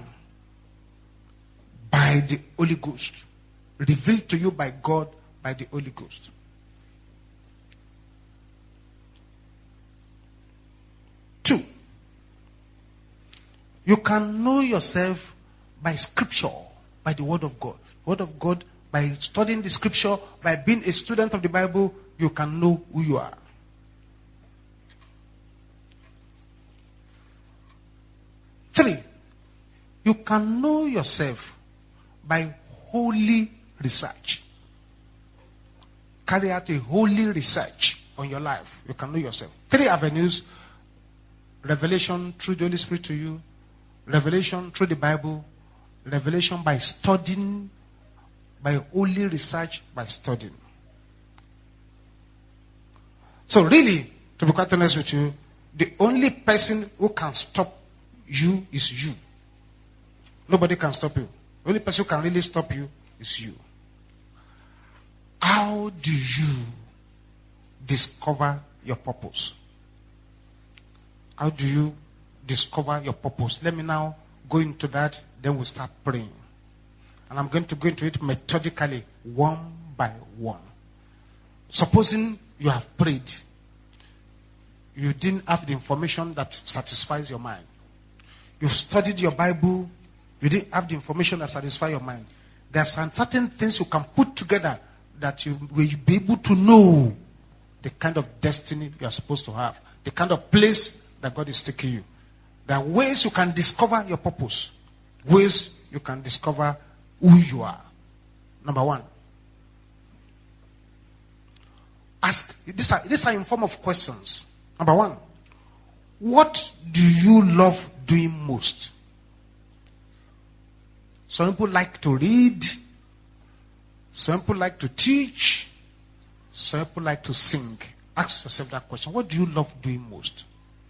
by the Holy Ghost. Revealed to you by God by the Holy Ghost. Two, you can know yourself by scripture, by the word of God. Word of God, by studying the scripture, by being a student of the Bible, you can know who you are. Three, you can know yourself by holy research. Carry out a holy research on your life. You can know yourself. Three avenues. Revelation through the Holy Spirit to you. Revelation through the Bible. Revelation by studying. By holy research, by studying. So really, to be quite honest with you, the only person who can stop you is you. Nobody can stop you. The only person who can really stop you is you. How do you discover your purpose? How do you discover your purpose? Let me now go into that, then we'll start praying. And I'm going to go into it methodically, one by one. Supposing you have prayed, you didn't have the information that satisfies your mind. You've studied your Bible, you didn't have the information that satisfies your mind. There are some certain things you can put together that you will be able to know the kind of destiny you are supposed to have, the kind of place that God is taking you. There are ways you can discover your purpose, ways you can discover who you are. Number one. Ask, these are, these are in form of questions. Number one, what do you love doing most? Some people like to read. Some people like to teach. Some people like to sing. Ask yourself that question. What do you love doing most?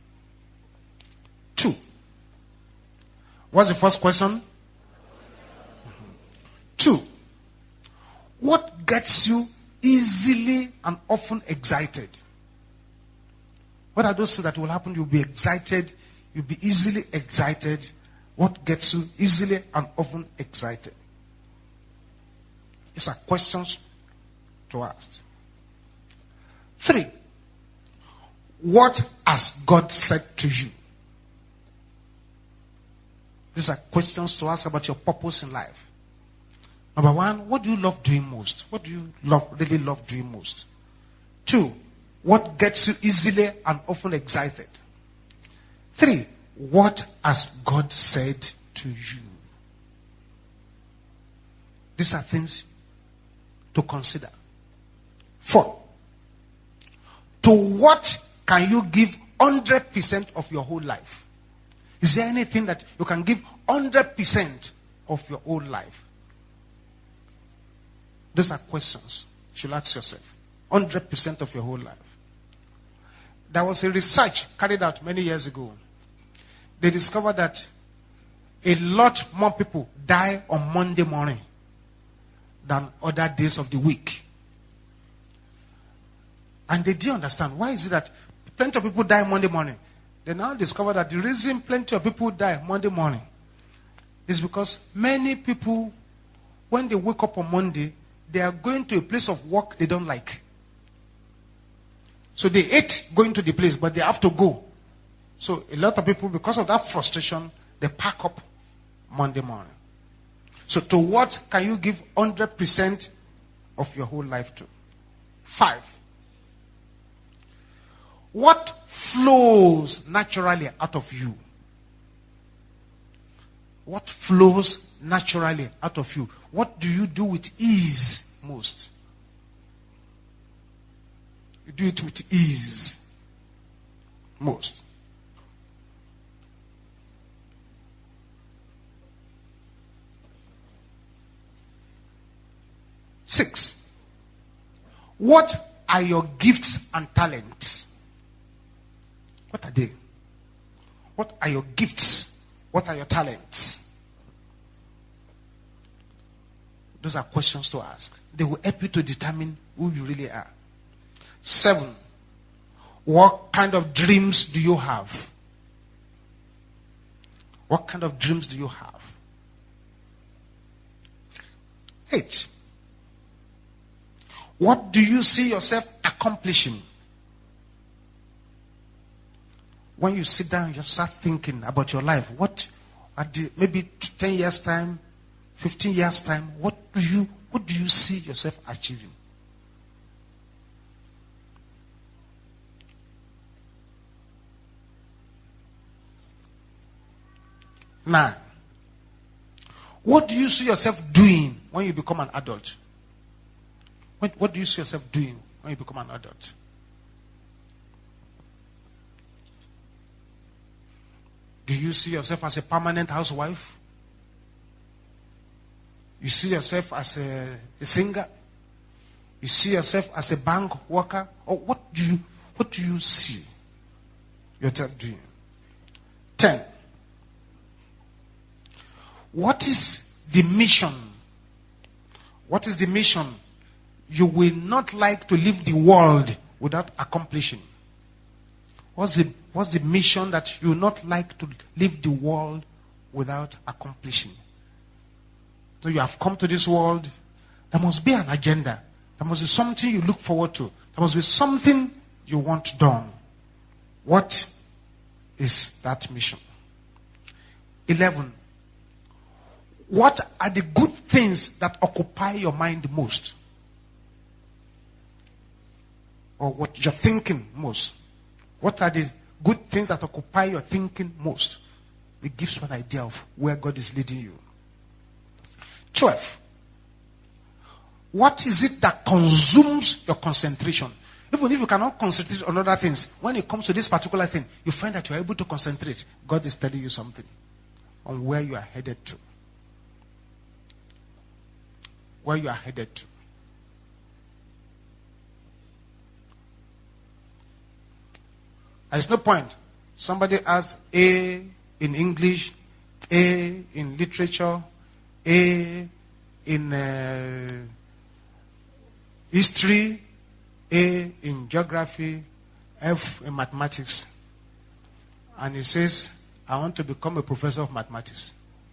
Two. What's the first question? Mm-hmm. Two. What gets you easily and often excited? What are those things that will happen? You'll be excited. You'll be easily excited. What gets you easily and often excited? These are questions to ask. Three. What has God said to you? These are questions to ask about your purpose in life. Number one, what do you love doing most? What do you love, really love doing most? Two, what gets you easily and often excited? Three, what has God said to you? These are things to consider. Four, to what can you give one hundred percent of your whole life? Is there anything that you can give one hundred percent of your whole life? Those are questions you should ask yourself. one hundred percent of your whole life. There was a research carried out many years ago. They discovered that a lot more people die on Monday morning than other days of the week. And they didn't understand. Why is it that plenty of people die Monday morning? They now discover that the reason plenty of people die Monday morning is because many people, when they wake up on Monday, they are going to a place of work they don't like. So they hate going to the place, but they have to go. So a lot of people, because of that frustration, they pack up Monday morning. So to what can you give one hundred percent of your whole life to? Five. What flows naturally out of you? What flows naturally out of you? What do you do with ease most? You do it with ease most. Six. What are your gifts and talents? What are they? What are your gifts? What are your talents? Those are questions to ask. They will help you to determine who you really are. Seven. What kind of dreams do you have? What kind of dreams do you have? Eight. What do you see yourself accomplishing? When you sit down, you start thinking about your life. What, at the, maybe ten years time, fifteen years time, what do you, what do you see yourself achieving? Nine. What do you see yourself doing when you become an adult? What, what do you see yourself doing when you become an adult? Do you see yourself as a permanent housewife? You see yourself as a, a singer? You see yourself as a bank worker? Or what do you what do you see yourself doing? Ten. What is the mission? What is the mission you will not like to leave the world without accomplishing? What's the, what's the mission that you will not like to leave the world without accomplishing? So you have come to this world. There must be an agenda. There must be something you look forward to. There must be something you want done. What is that mission? Eleven. What are the good things that occupy your mind most? Or what you're thinking most? What are the good things that occupy your thinking most? It gives you an idea of where God is leading you. twelve. What is it that consumes your concentration? Even if you cannot concentrate on other things, when it comes to this particular thing, you find that you are able to concentrate. God is telling you something on where you are headed to. Where you are headed to. There's no point. Somebody has A in English, A in literature, A in uh, history, A in geography, F in mathematics. And he says, I want to become a professor of mathematics.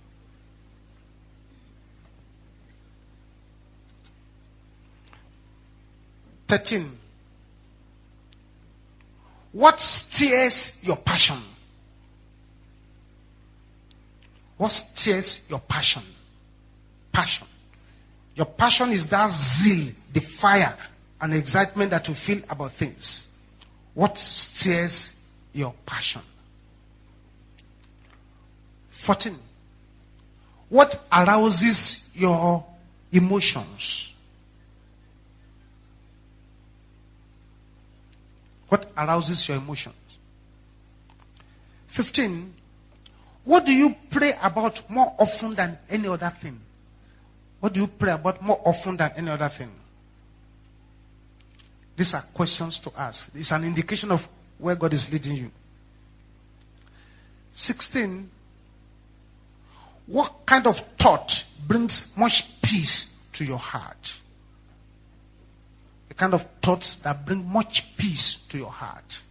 thirteen. What steers your passion? What steers your passion? Passion. Your passion is that zeal, the fire, and excitement that you feel about things. What steers your passion? fourteen. What arouses your emotions? What arouses your emotions? fifteen. What do you pray about more often than any other thing? What do you pray about more often than any other thing? These are questions to ask. It's an indication of where God is leading you. sixteen. What kind of thought brings much peace to your heart? The kind of thoughts that bring much peace to your heart.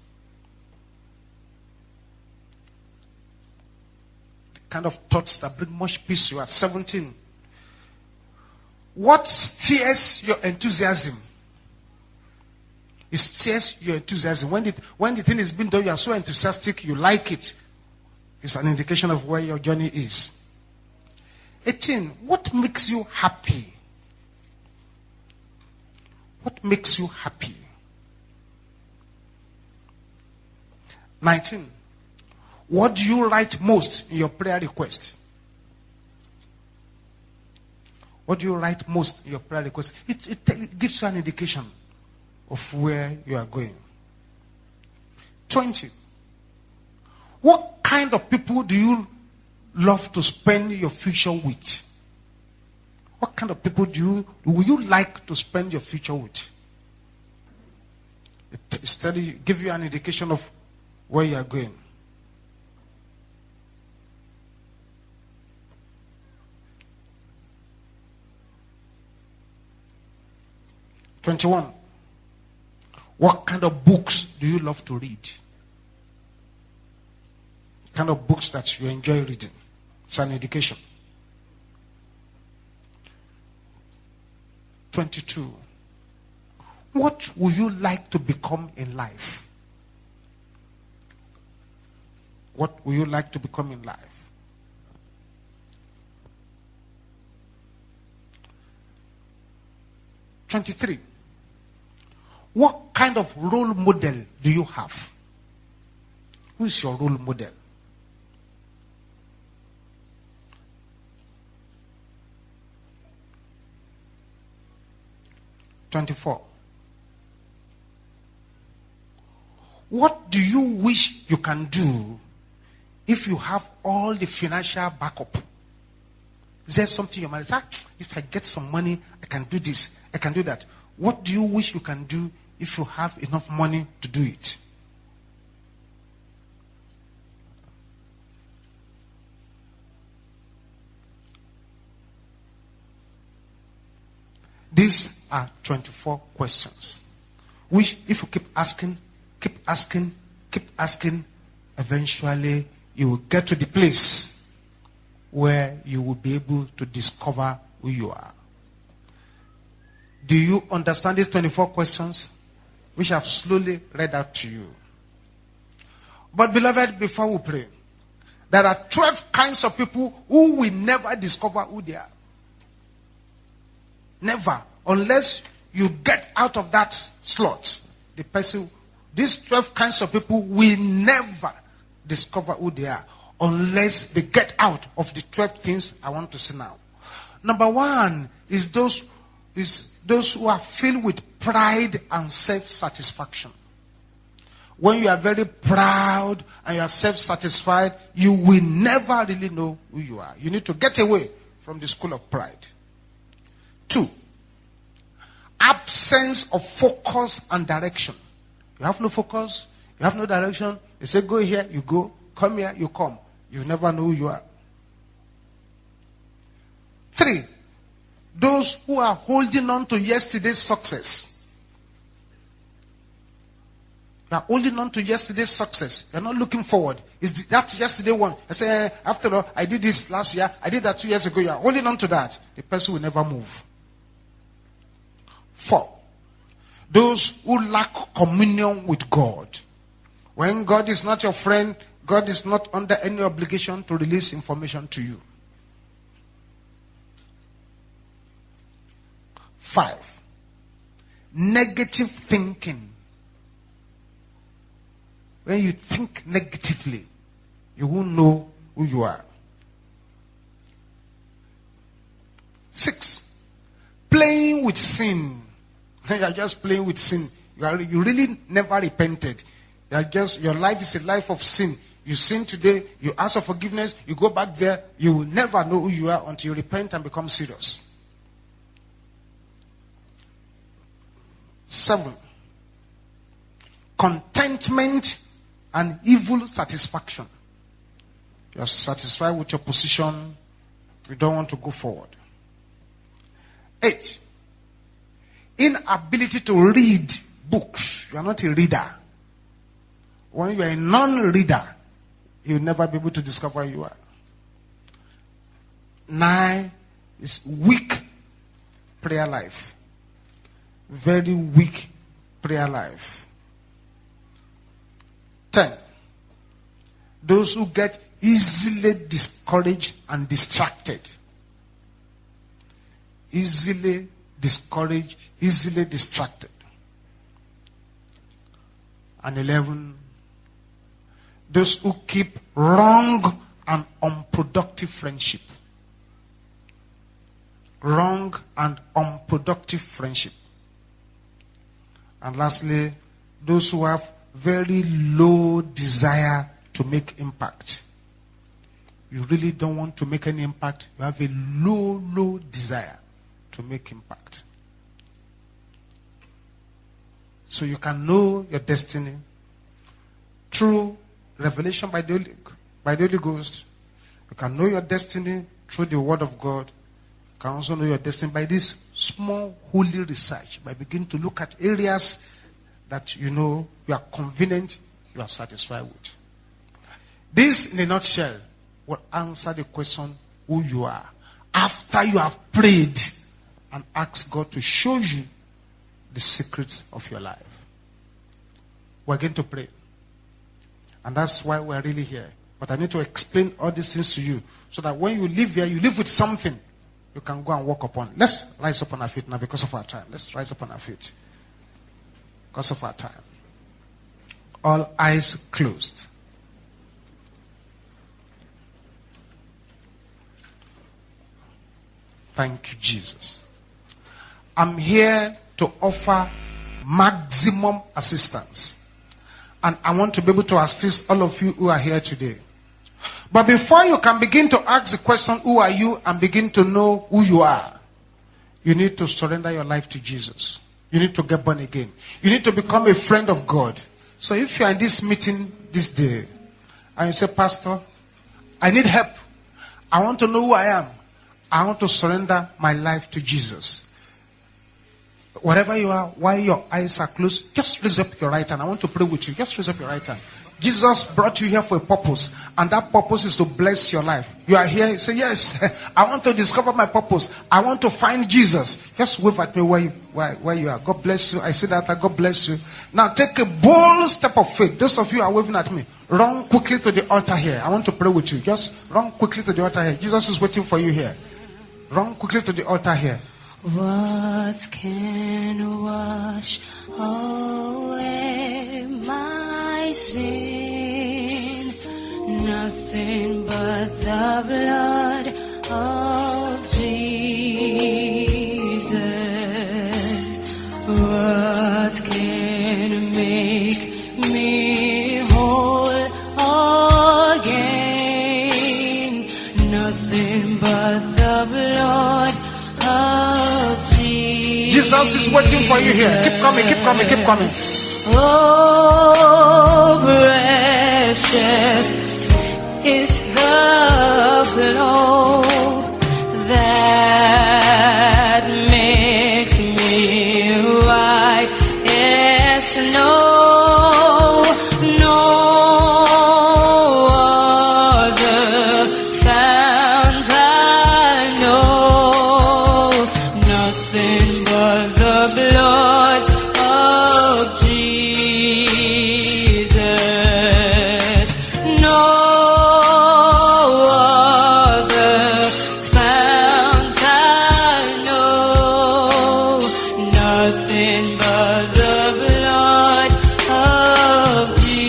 The kind of thoughts that bring much peace to your heart. seventeen. What stirs your enthusiasm? It stirs your enthusiasm. When the, when the thing is being done, you are so enthusiastic, you like it. It's an indication of where your journey is. eighteen. What makes you happy? What makes you happy? nineteen. What do you write most in your prayer request? What do you write most in your prayer request? It, it, it gives you an indication of where you are going. twenty. What kind of people do you love to spend your future with? What kind of people do you will you like to spend your future with? It study give you an indication of where you are going. twenty-one. What kind of books do you love to read? Kind of books that you enjoy reading. It's an indication. twenty-two. What would you like to become in life? What would you like to become in life? twenty-three. What kind of role model do you have? Who is your role model? twenty-four. What do you wish you can do if you have all the financial backup? Is there something you might say, if I get some money, I can do this, I can do that. What do you wish you can do if you have enough money to do it? These are twenty-four questions, which if you keep asking, keep asking, keep asking, eventually you will get to the place where you will be able to discover who you are. Do you understand these twenty-four questions, which I've slowly read out to you? But beloved, before we pray, there are twelve kinds of people who will never discover who they are. Never. Unless you get out of that slot. The person, these twelve kinds of people will never discover who they are. Unless they get out of the twelve things I want to say now. Number one is those, is those who are filled with pride and self-satisfaction. When you are very proud and you are self-satisfied, you will never really know who you are. You need to get away from the school of pride. Two, absence of focus and direction. You have no focus, you have no direction. You say, go here, you go. Come here, you come. You never know who you are. Three, those who are holding on to yesterday's success. You are holding on to yesterday's success. You are not looking forward. Is that yesterday one? I say, after all, I did this last year. I did that two years ago. You are holding on to that. The person will never move. Four, those who lack communion with God. When God is not your friend, God is not under any obligation to release information to you. Five, negative thinking. When you think negatively, you won't know who you are. Six, playing with sin. You are just playing with sin. You are you really never repented. You are just your life is a life of sin. You sin today, you ask for forgiveness, you go back there, you will never know who you are until you repent and become serious. Seven, contentment and evil satisfaction. You are satisfied with your position. You don't want to go forward. Eight, inability to read books. You are not a reader. When you are a non-reader, you will never be able to discover who you are. Nine is weak prayer life. Very weak prayer life. Ten, those who get easily discouraged and distracted. Easily discouraged, easily distracted. And eleven, those who keep wrong and unproductive friendship. Wrong and unproductive friendship. And lastly, those who have very low desire to make impact. You really don't want to make any impact. You have a low, low desire to make impact. So you can know your destiny through revelation by the Holy, by the Holy Ghost. You can know your destiny through the Word of God. You can also know your destiny by this small holy research, by beginning to look at areas that you know you are convenient, you are satisfied with. This, in a nutshell, will answer the question who you are after you have prayed and asked God to show you the secrets of your life. We're going to pray. And that's why we're really here. But I need to explain all these things to you so that when you live here, you live with something you can go and walk upon. Let's rise up on our feet now because of our time. Let's rise up on our feet because of our time. All eyes closed. Thank you, Jesus. I'm here to offer maximum assistance. And I want to be able to assist all of you who are here today. But before you can begin to ask the question, who are you, and begin to know who you are, you need to surrender your life to Jesus. You need to get born again. You need to become a friend of God. So if you are in this meeting this day, and you say, Pastor, I need help. I want to know who I am. I want to surrender my life to Jesus. Wherever you are, while your eyes are closed, just raise up your right hand. I want to pray with you. Just raise up your right hand. Jesus brought you here for a purpose, and that purpose is to bless your life. You are here, you say, yes, I want to discover my purpose. I want to find Jesus. Just wave at me where you, where, where you are. God bless you. I say that, God bless you. Now take a bold step of faith. Those of you who are waving at me, run quickly to the altar here. I want to pray with you. Just run quickly to the altar here. Jesus is waiting for you here. Run quickly to the altar here. What can wash away my sin? Nothing but the blood of Jesus. Jesus is waiting for you here. Keep coming, keep coming, keep coming. Oh, precious is the flow that makes me white as snow. No other fount I know, nothing but the blood of Jesus. No other fount I know, nothing but the blood of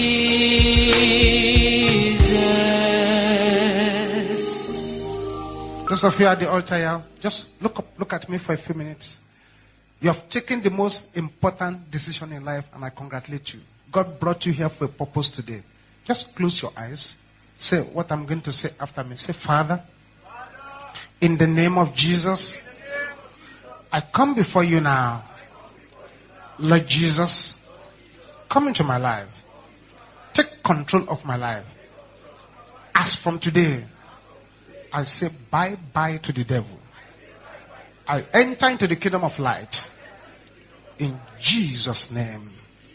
Jesus. Those of you at the altar here, just look up, look at me for a few minutes. You have taken the most important decision in life, and I congratulate you. God brought you here for a purpose today. Just close your eyes. Say what I'm going to say after me. Say, Father, in the name of Jesus, I come before you now. Lord Jesus, come into my life. Take control of my life. As from today, I say bye-bye to the devil. I enter into the kingdom of light. In Jesus' name,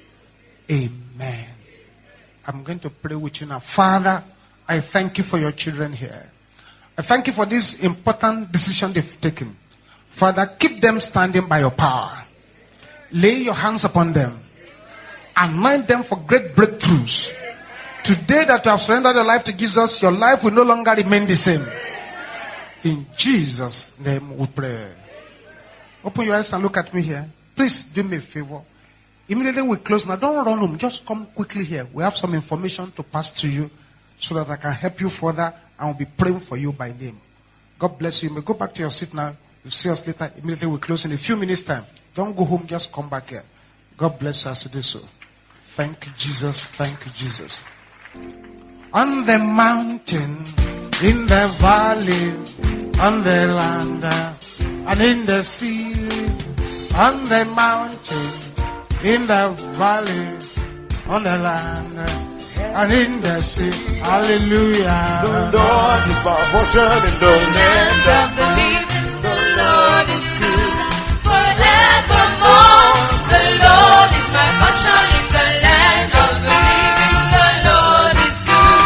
amen. I'm going to pray with you now. Father, I thank you for your children here. I thank you for this important decision they've taken. Father, keep them standing by your power. Lay your hands upon them. Anoint them for great breakthroughs. Today that you have surrendered your life to Jesus, your life will no longer remain the same. In Jesus' name we pray. Open your eyes and look at me here. Please do me a favor. Immediately we close. Now don't run home. Just come quickly here. We have some information to pass to you so that I can help you further and will be praying for you by name. God bless you. You may go back to your seat now. You'll see us later. Immediately we close in a few minutes time. Don't go home. Just come back here. God bless you as you do so. Thank you, Jesus. Thank you, Jesus. On the mountain, in the valley, on the land, and in the sea, on the mountain, in the valley, on the land, and in the sea. Hallelujah. The Lord is my portion in the land of the living. The Lord is good forevermore. The Lord is my portion in the land of the living. The Lord is good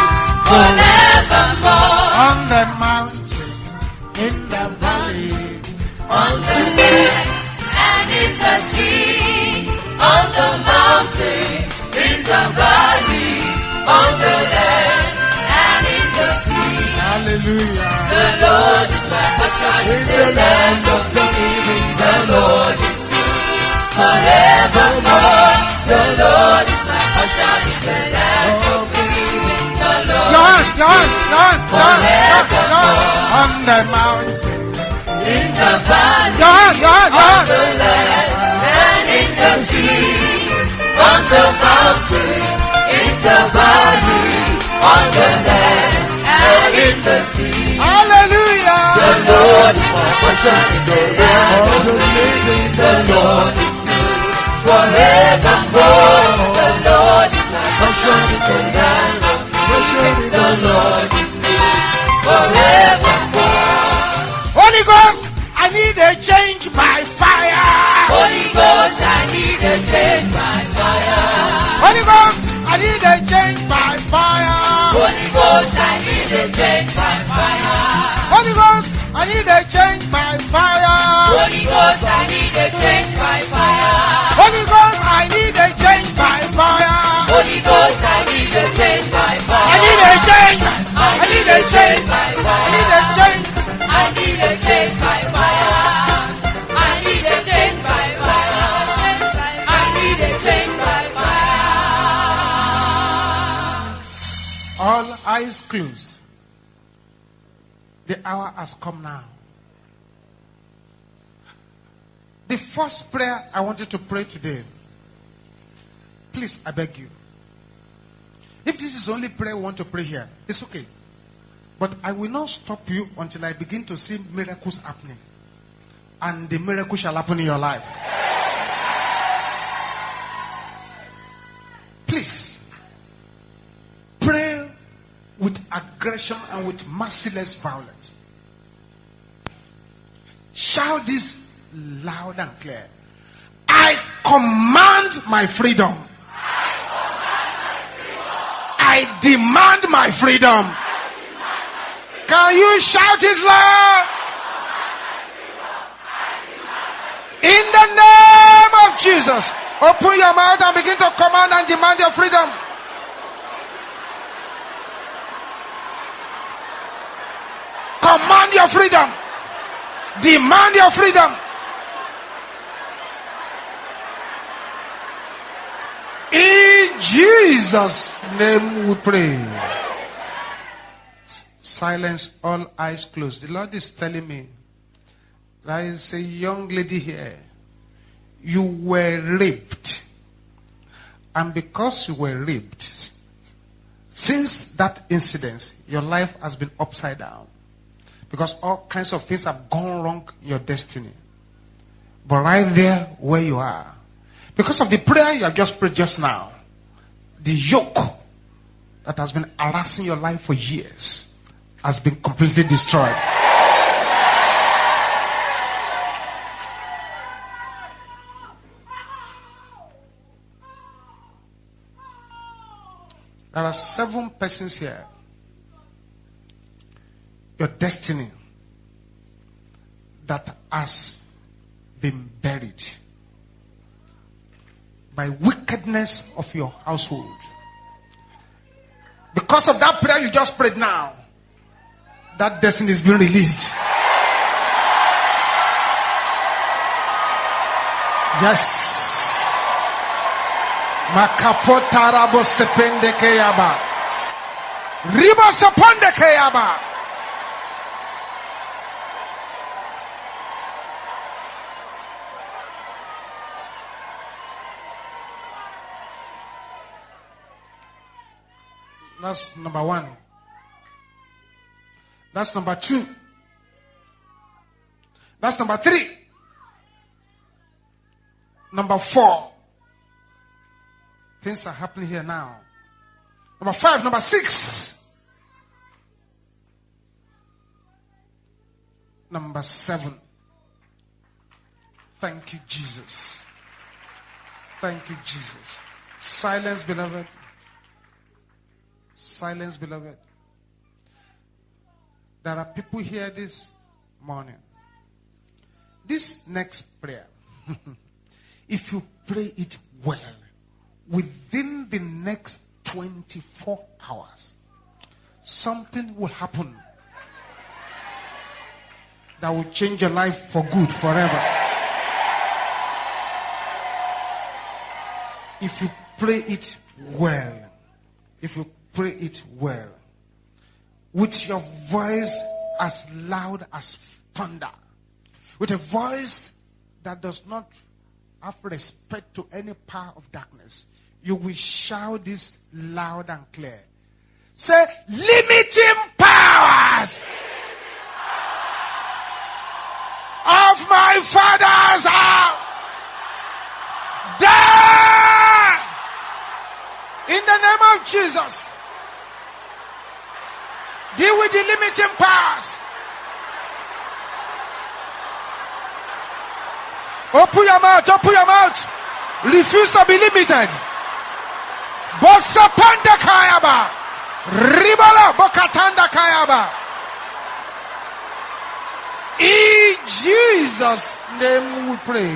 forevermore. On the mountain, in the valley, On the land and in the sea, on the mountain, in the valley, on the land and in the sea. hallelujah. The Lord is my portion in the land of the living. The Lord is good forevermore. The Lord is my portion in the land of the living. The Lord John, is John, good John, John, John, forevermore. on the mountain, In the valley, John, John, on John. the land and in the sea, on the mountain, in the valley, on the land and in the sea. Hallelujah. The Lord is my portion in the land of the living. The Lord is good forevermore. The Lord is my portion in the land of the living. The Lord is good forevermore. Holy Ghost, I need a change by fire. Holy Ghost, I need a change by fire. Holy Ghost, I need a change by fire. Holy Ghost, I need a change by fire. Holy Ghost, I need a change by fire. Holy Ghost, I need a change by fire. Holy Ghost, I need a change by fire. Holy Ghost, I need a change by fire. I need a change. I need a change. by I fire. need a change. I need a change by fire. I need a change by fire. I need a change by fire. All eyes closed. The hour has come now. The first prayer I want you to pray today. Please, I beg you. If this is the only prayer we want to pray here, it's okay. But I will not stop you until I begin to see miracles happening. and the miracle shall happen in your life. Please pray with aggression and with merciless violence. Shout this loud and clear. I command my freedom. I demand my freedom. Can you shout it loud? In the name of Jesus, open your mouth and begin to command and demand your freedom. Command your freedom. Demand your freedom. In Jesus' name we pray. Silence, all eyes closed. The Lord is telling me there is a young lady here. You were raped. And because you were raped, since that incident, your life has been upside down. Because all kinds of things have gone wrong in your destiny. But right there where you are, because of the prayer you have just prayed just now, the yoke that has been harassing your life for years has been completely destroyed. There are seven persons here. Your destiny that has been buried by wickedness of your household. Because of that prayer you just prayed now, that destiny is being released. Yes. Makapotarabo sepende keyaba. Riba sepende keyaba. That's number one. That's number two. That's number three. Number four. Things are happening here now. Number five, number six. Number seven. Thank you, Jesus. Thank you, Jesus. Silence, beloved. Silence, beloved. There are people here this morning. This next prayer, if you pray it well, within the next twenty-four hours, something will happen that will change your life for good, forever. If you pray it well, if you pray it well, with your voice as loud as thunder, with a voice that does not have respect to any power of darkness, you will shout this loud and clear. Say, limiting powers of my father's house, die in the name of Jesus. Deal with the limiting powers. Open your mouth, open your mouth. Refuse to be limited. Bosapanda kayaba. Ribala bokatanda kayaba. In Jesus' name we pray.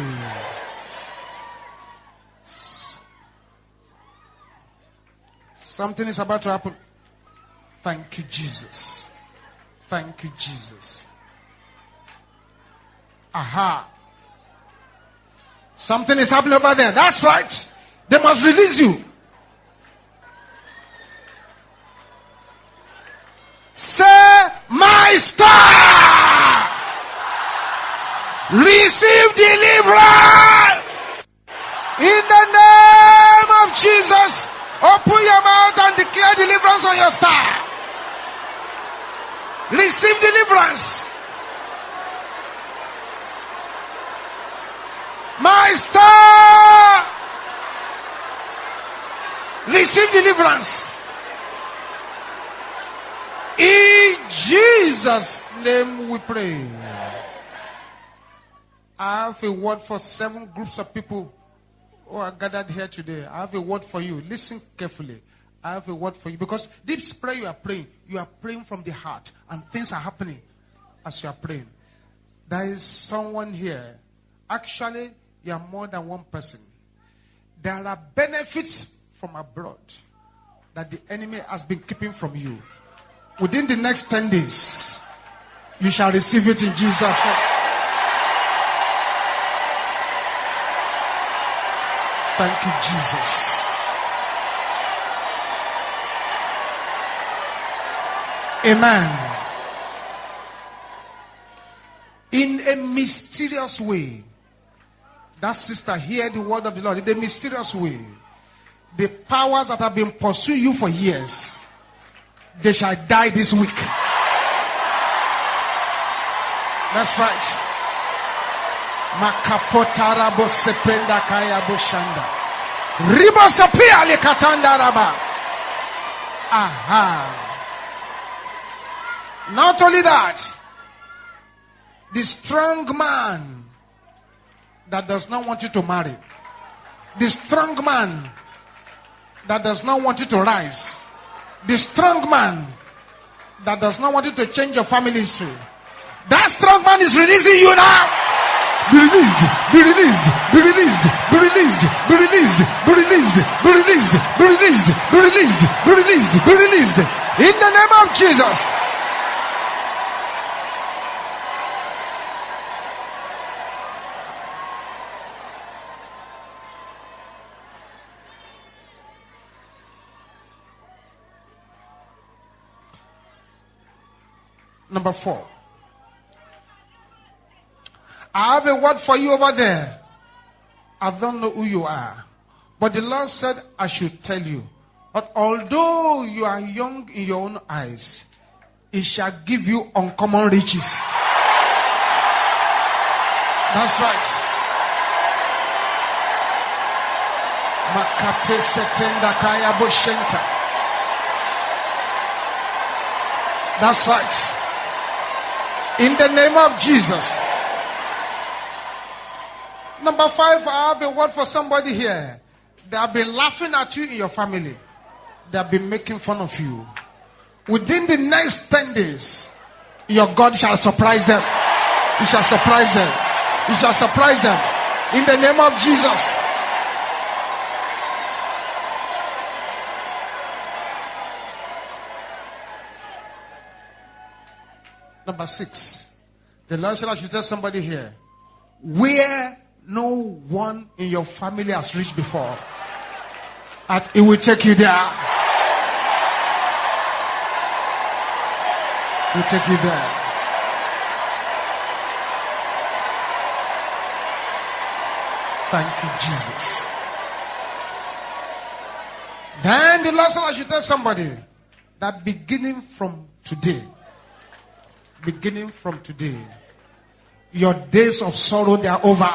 Something is about to happen. Thank you, Jesus. Thank you, Jesus. Aha. Something is happening over there. That's right. They must release you. Say, my star, receive deliverance. In the name of Jesus, open your mouth and declare deliverance on your star. Receive deliverance. My star. Receive deliverance. In Jesus' name we pray. I have a word for seven groups of people who are gathered here today. I have a word for you. Listen carefully. I have a word for you. Because this prayer you are praying, you are praying from the heart. And things are happening as you are praying. There is someone here. Actually, you are more than one person. There are benefits from abroad that the enemy has been keeping from you. Within the next ten days, you shall receive it in Jesus' name. Thank you, Jesus. Amen. In a mysterious way, that sister heard the word of the Lord. In a mysterious way, the powers that have been pursuing you for years, they shall die this week. That's right. Makapotarabo sependa kaya boshanda. Ribo sapia likatanda raba. Aha. Not only that, the strong man that does not want you to marry, the strong man that does not want you to rise, the strong man that does not want you to change your family history, that strong man is releasing you now. Be released, be released, be released, be released, be released, be released, be released, be released, be released, be released, be released. In the name of Jesus. Number four. I have a word for you over there. I don't know who you are. But the Lord said I should tell you. But although you are young in your own eyes, it shall give you uncommon riches. That's right. Makate setenda kaya boshenta. That's right. In the name of Jesus. Number five, I have a word for somebody here. They have been laughing at you in your family. They have been making fun of you. Within the next ten days, your God shall surprise them. You shall surprise them. You shall surprise them. In the name of Jesus. Number six. The Lord said I should tell somebody here. Where no one in your family has reached before, and it will take you there. It will take you there. Thank you, Jesus. Then the Lord said I should tell somebody that beginning from today, beginning from today, your days of sorrow, they are over.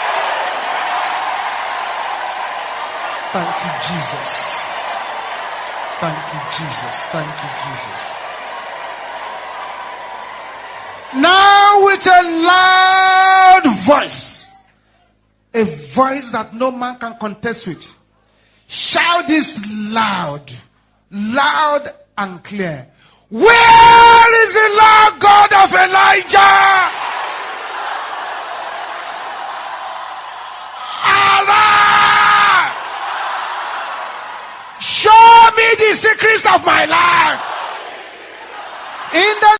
Thank you, Jesus. Thank you, Jesus. Thank you, Jesus. Now with a loud voice, a voice that no man can contest with, shout this loud, loud and clear. Where is the Lord God of Elijah? Arise! Show me the secrets of my life. In the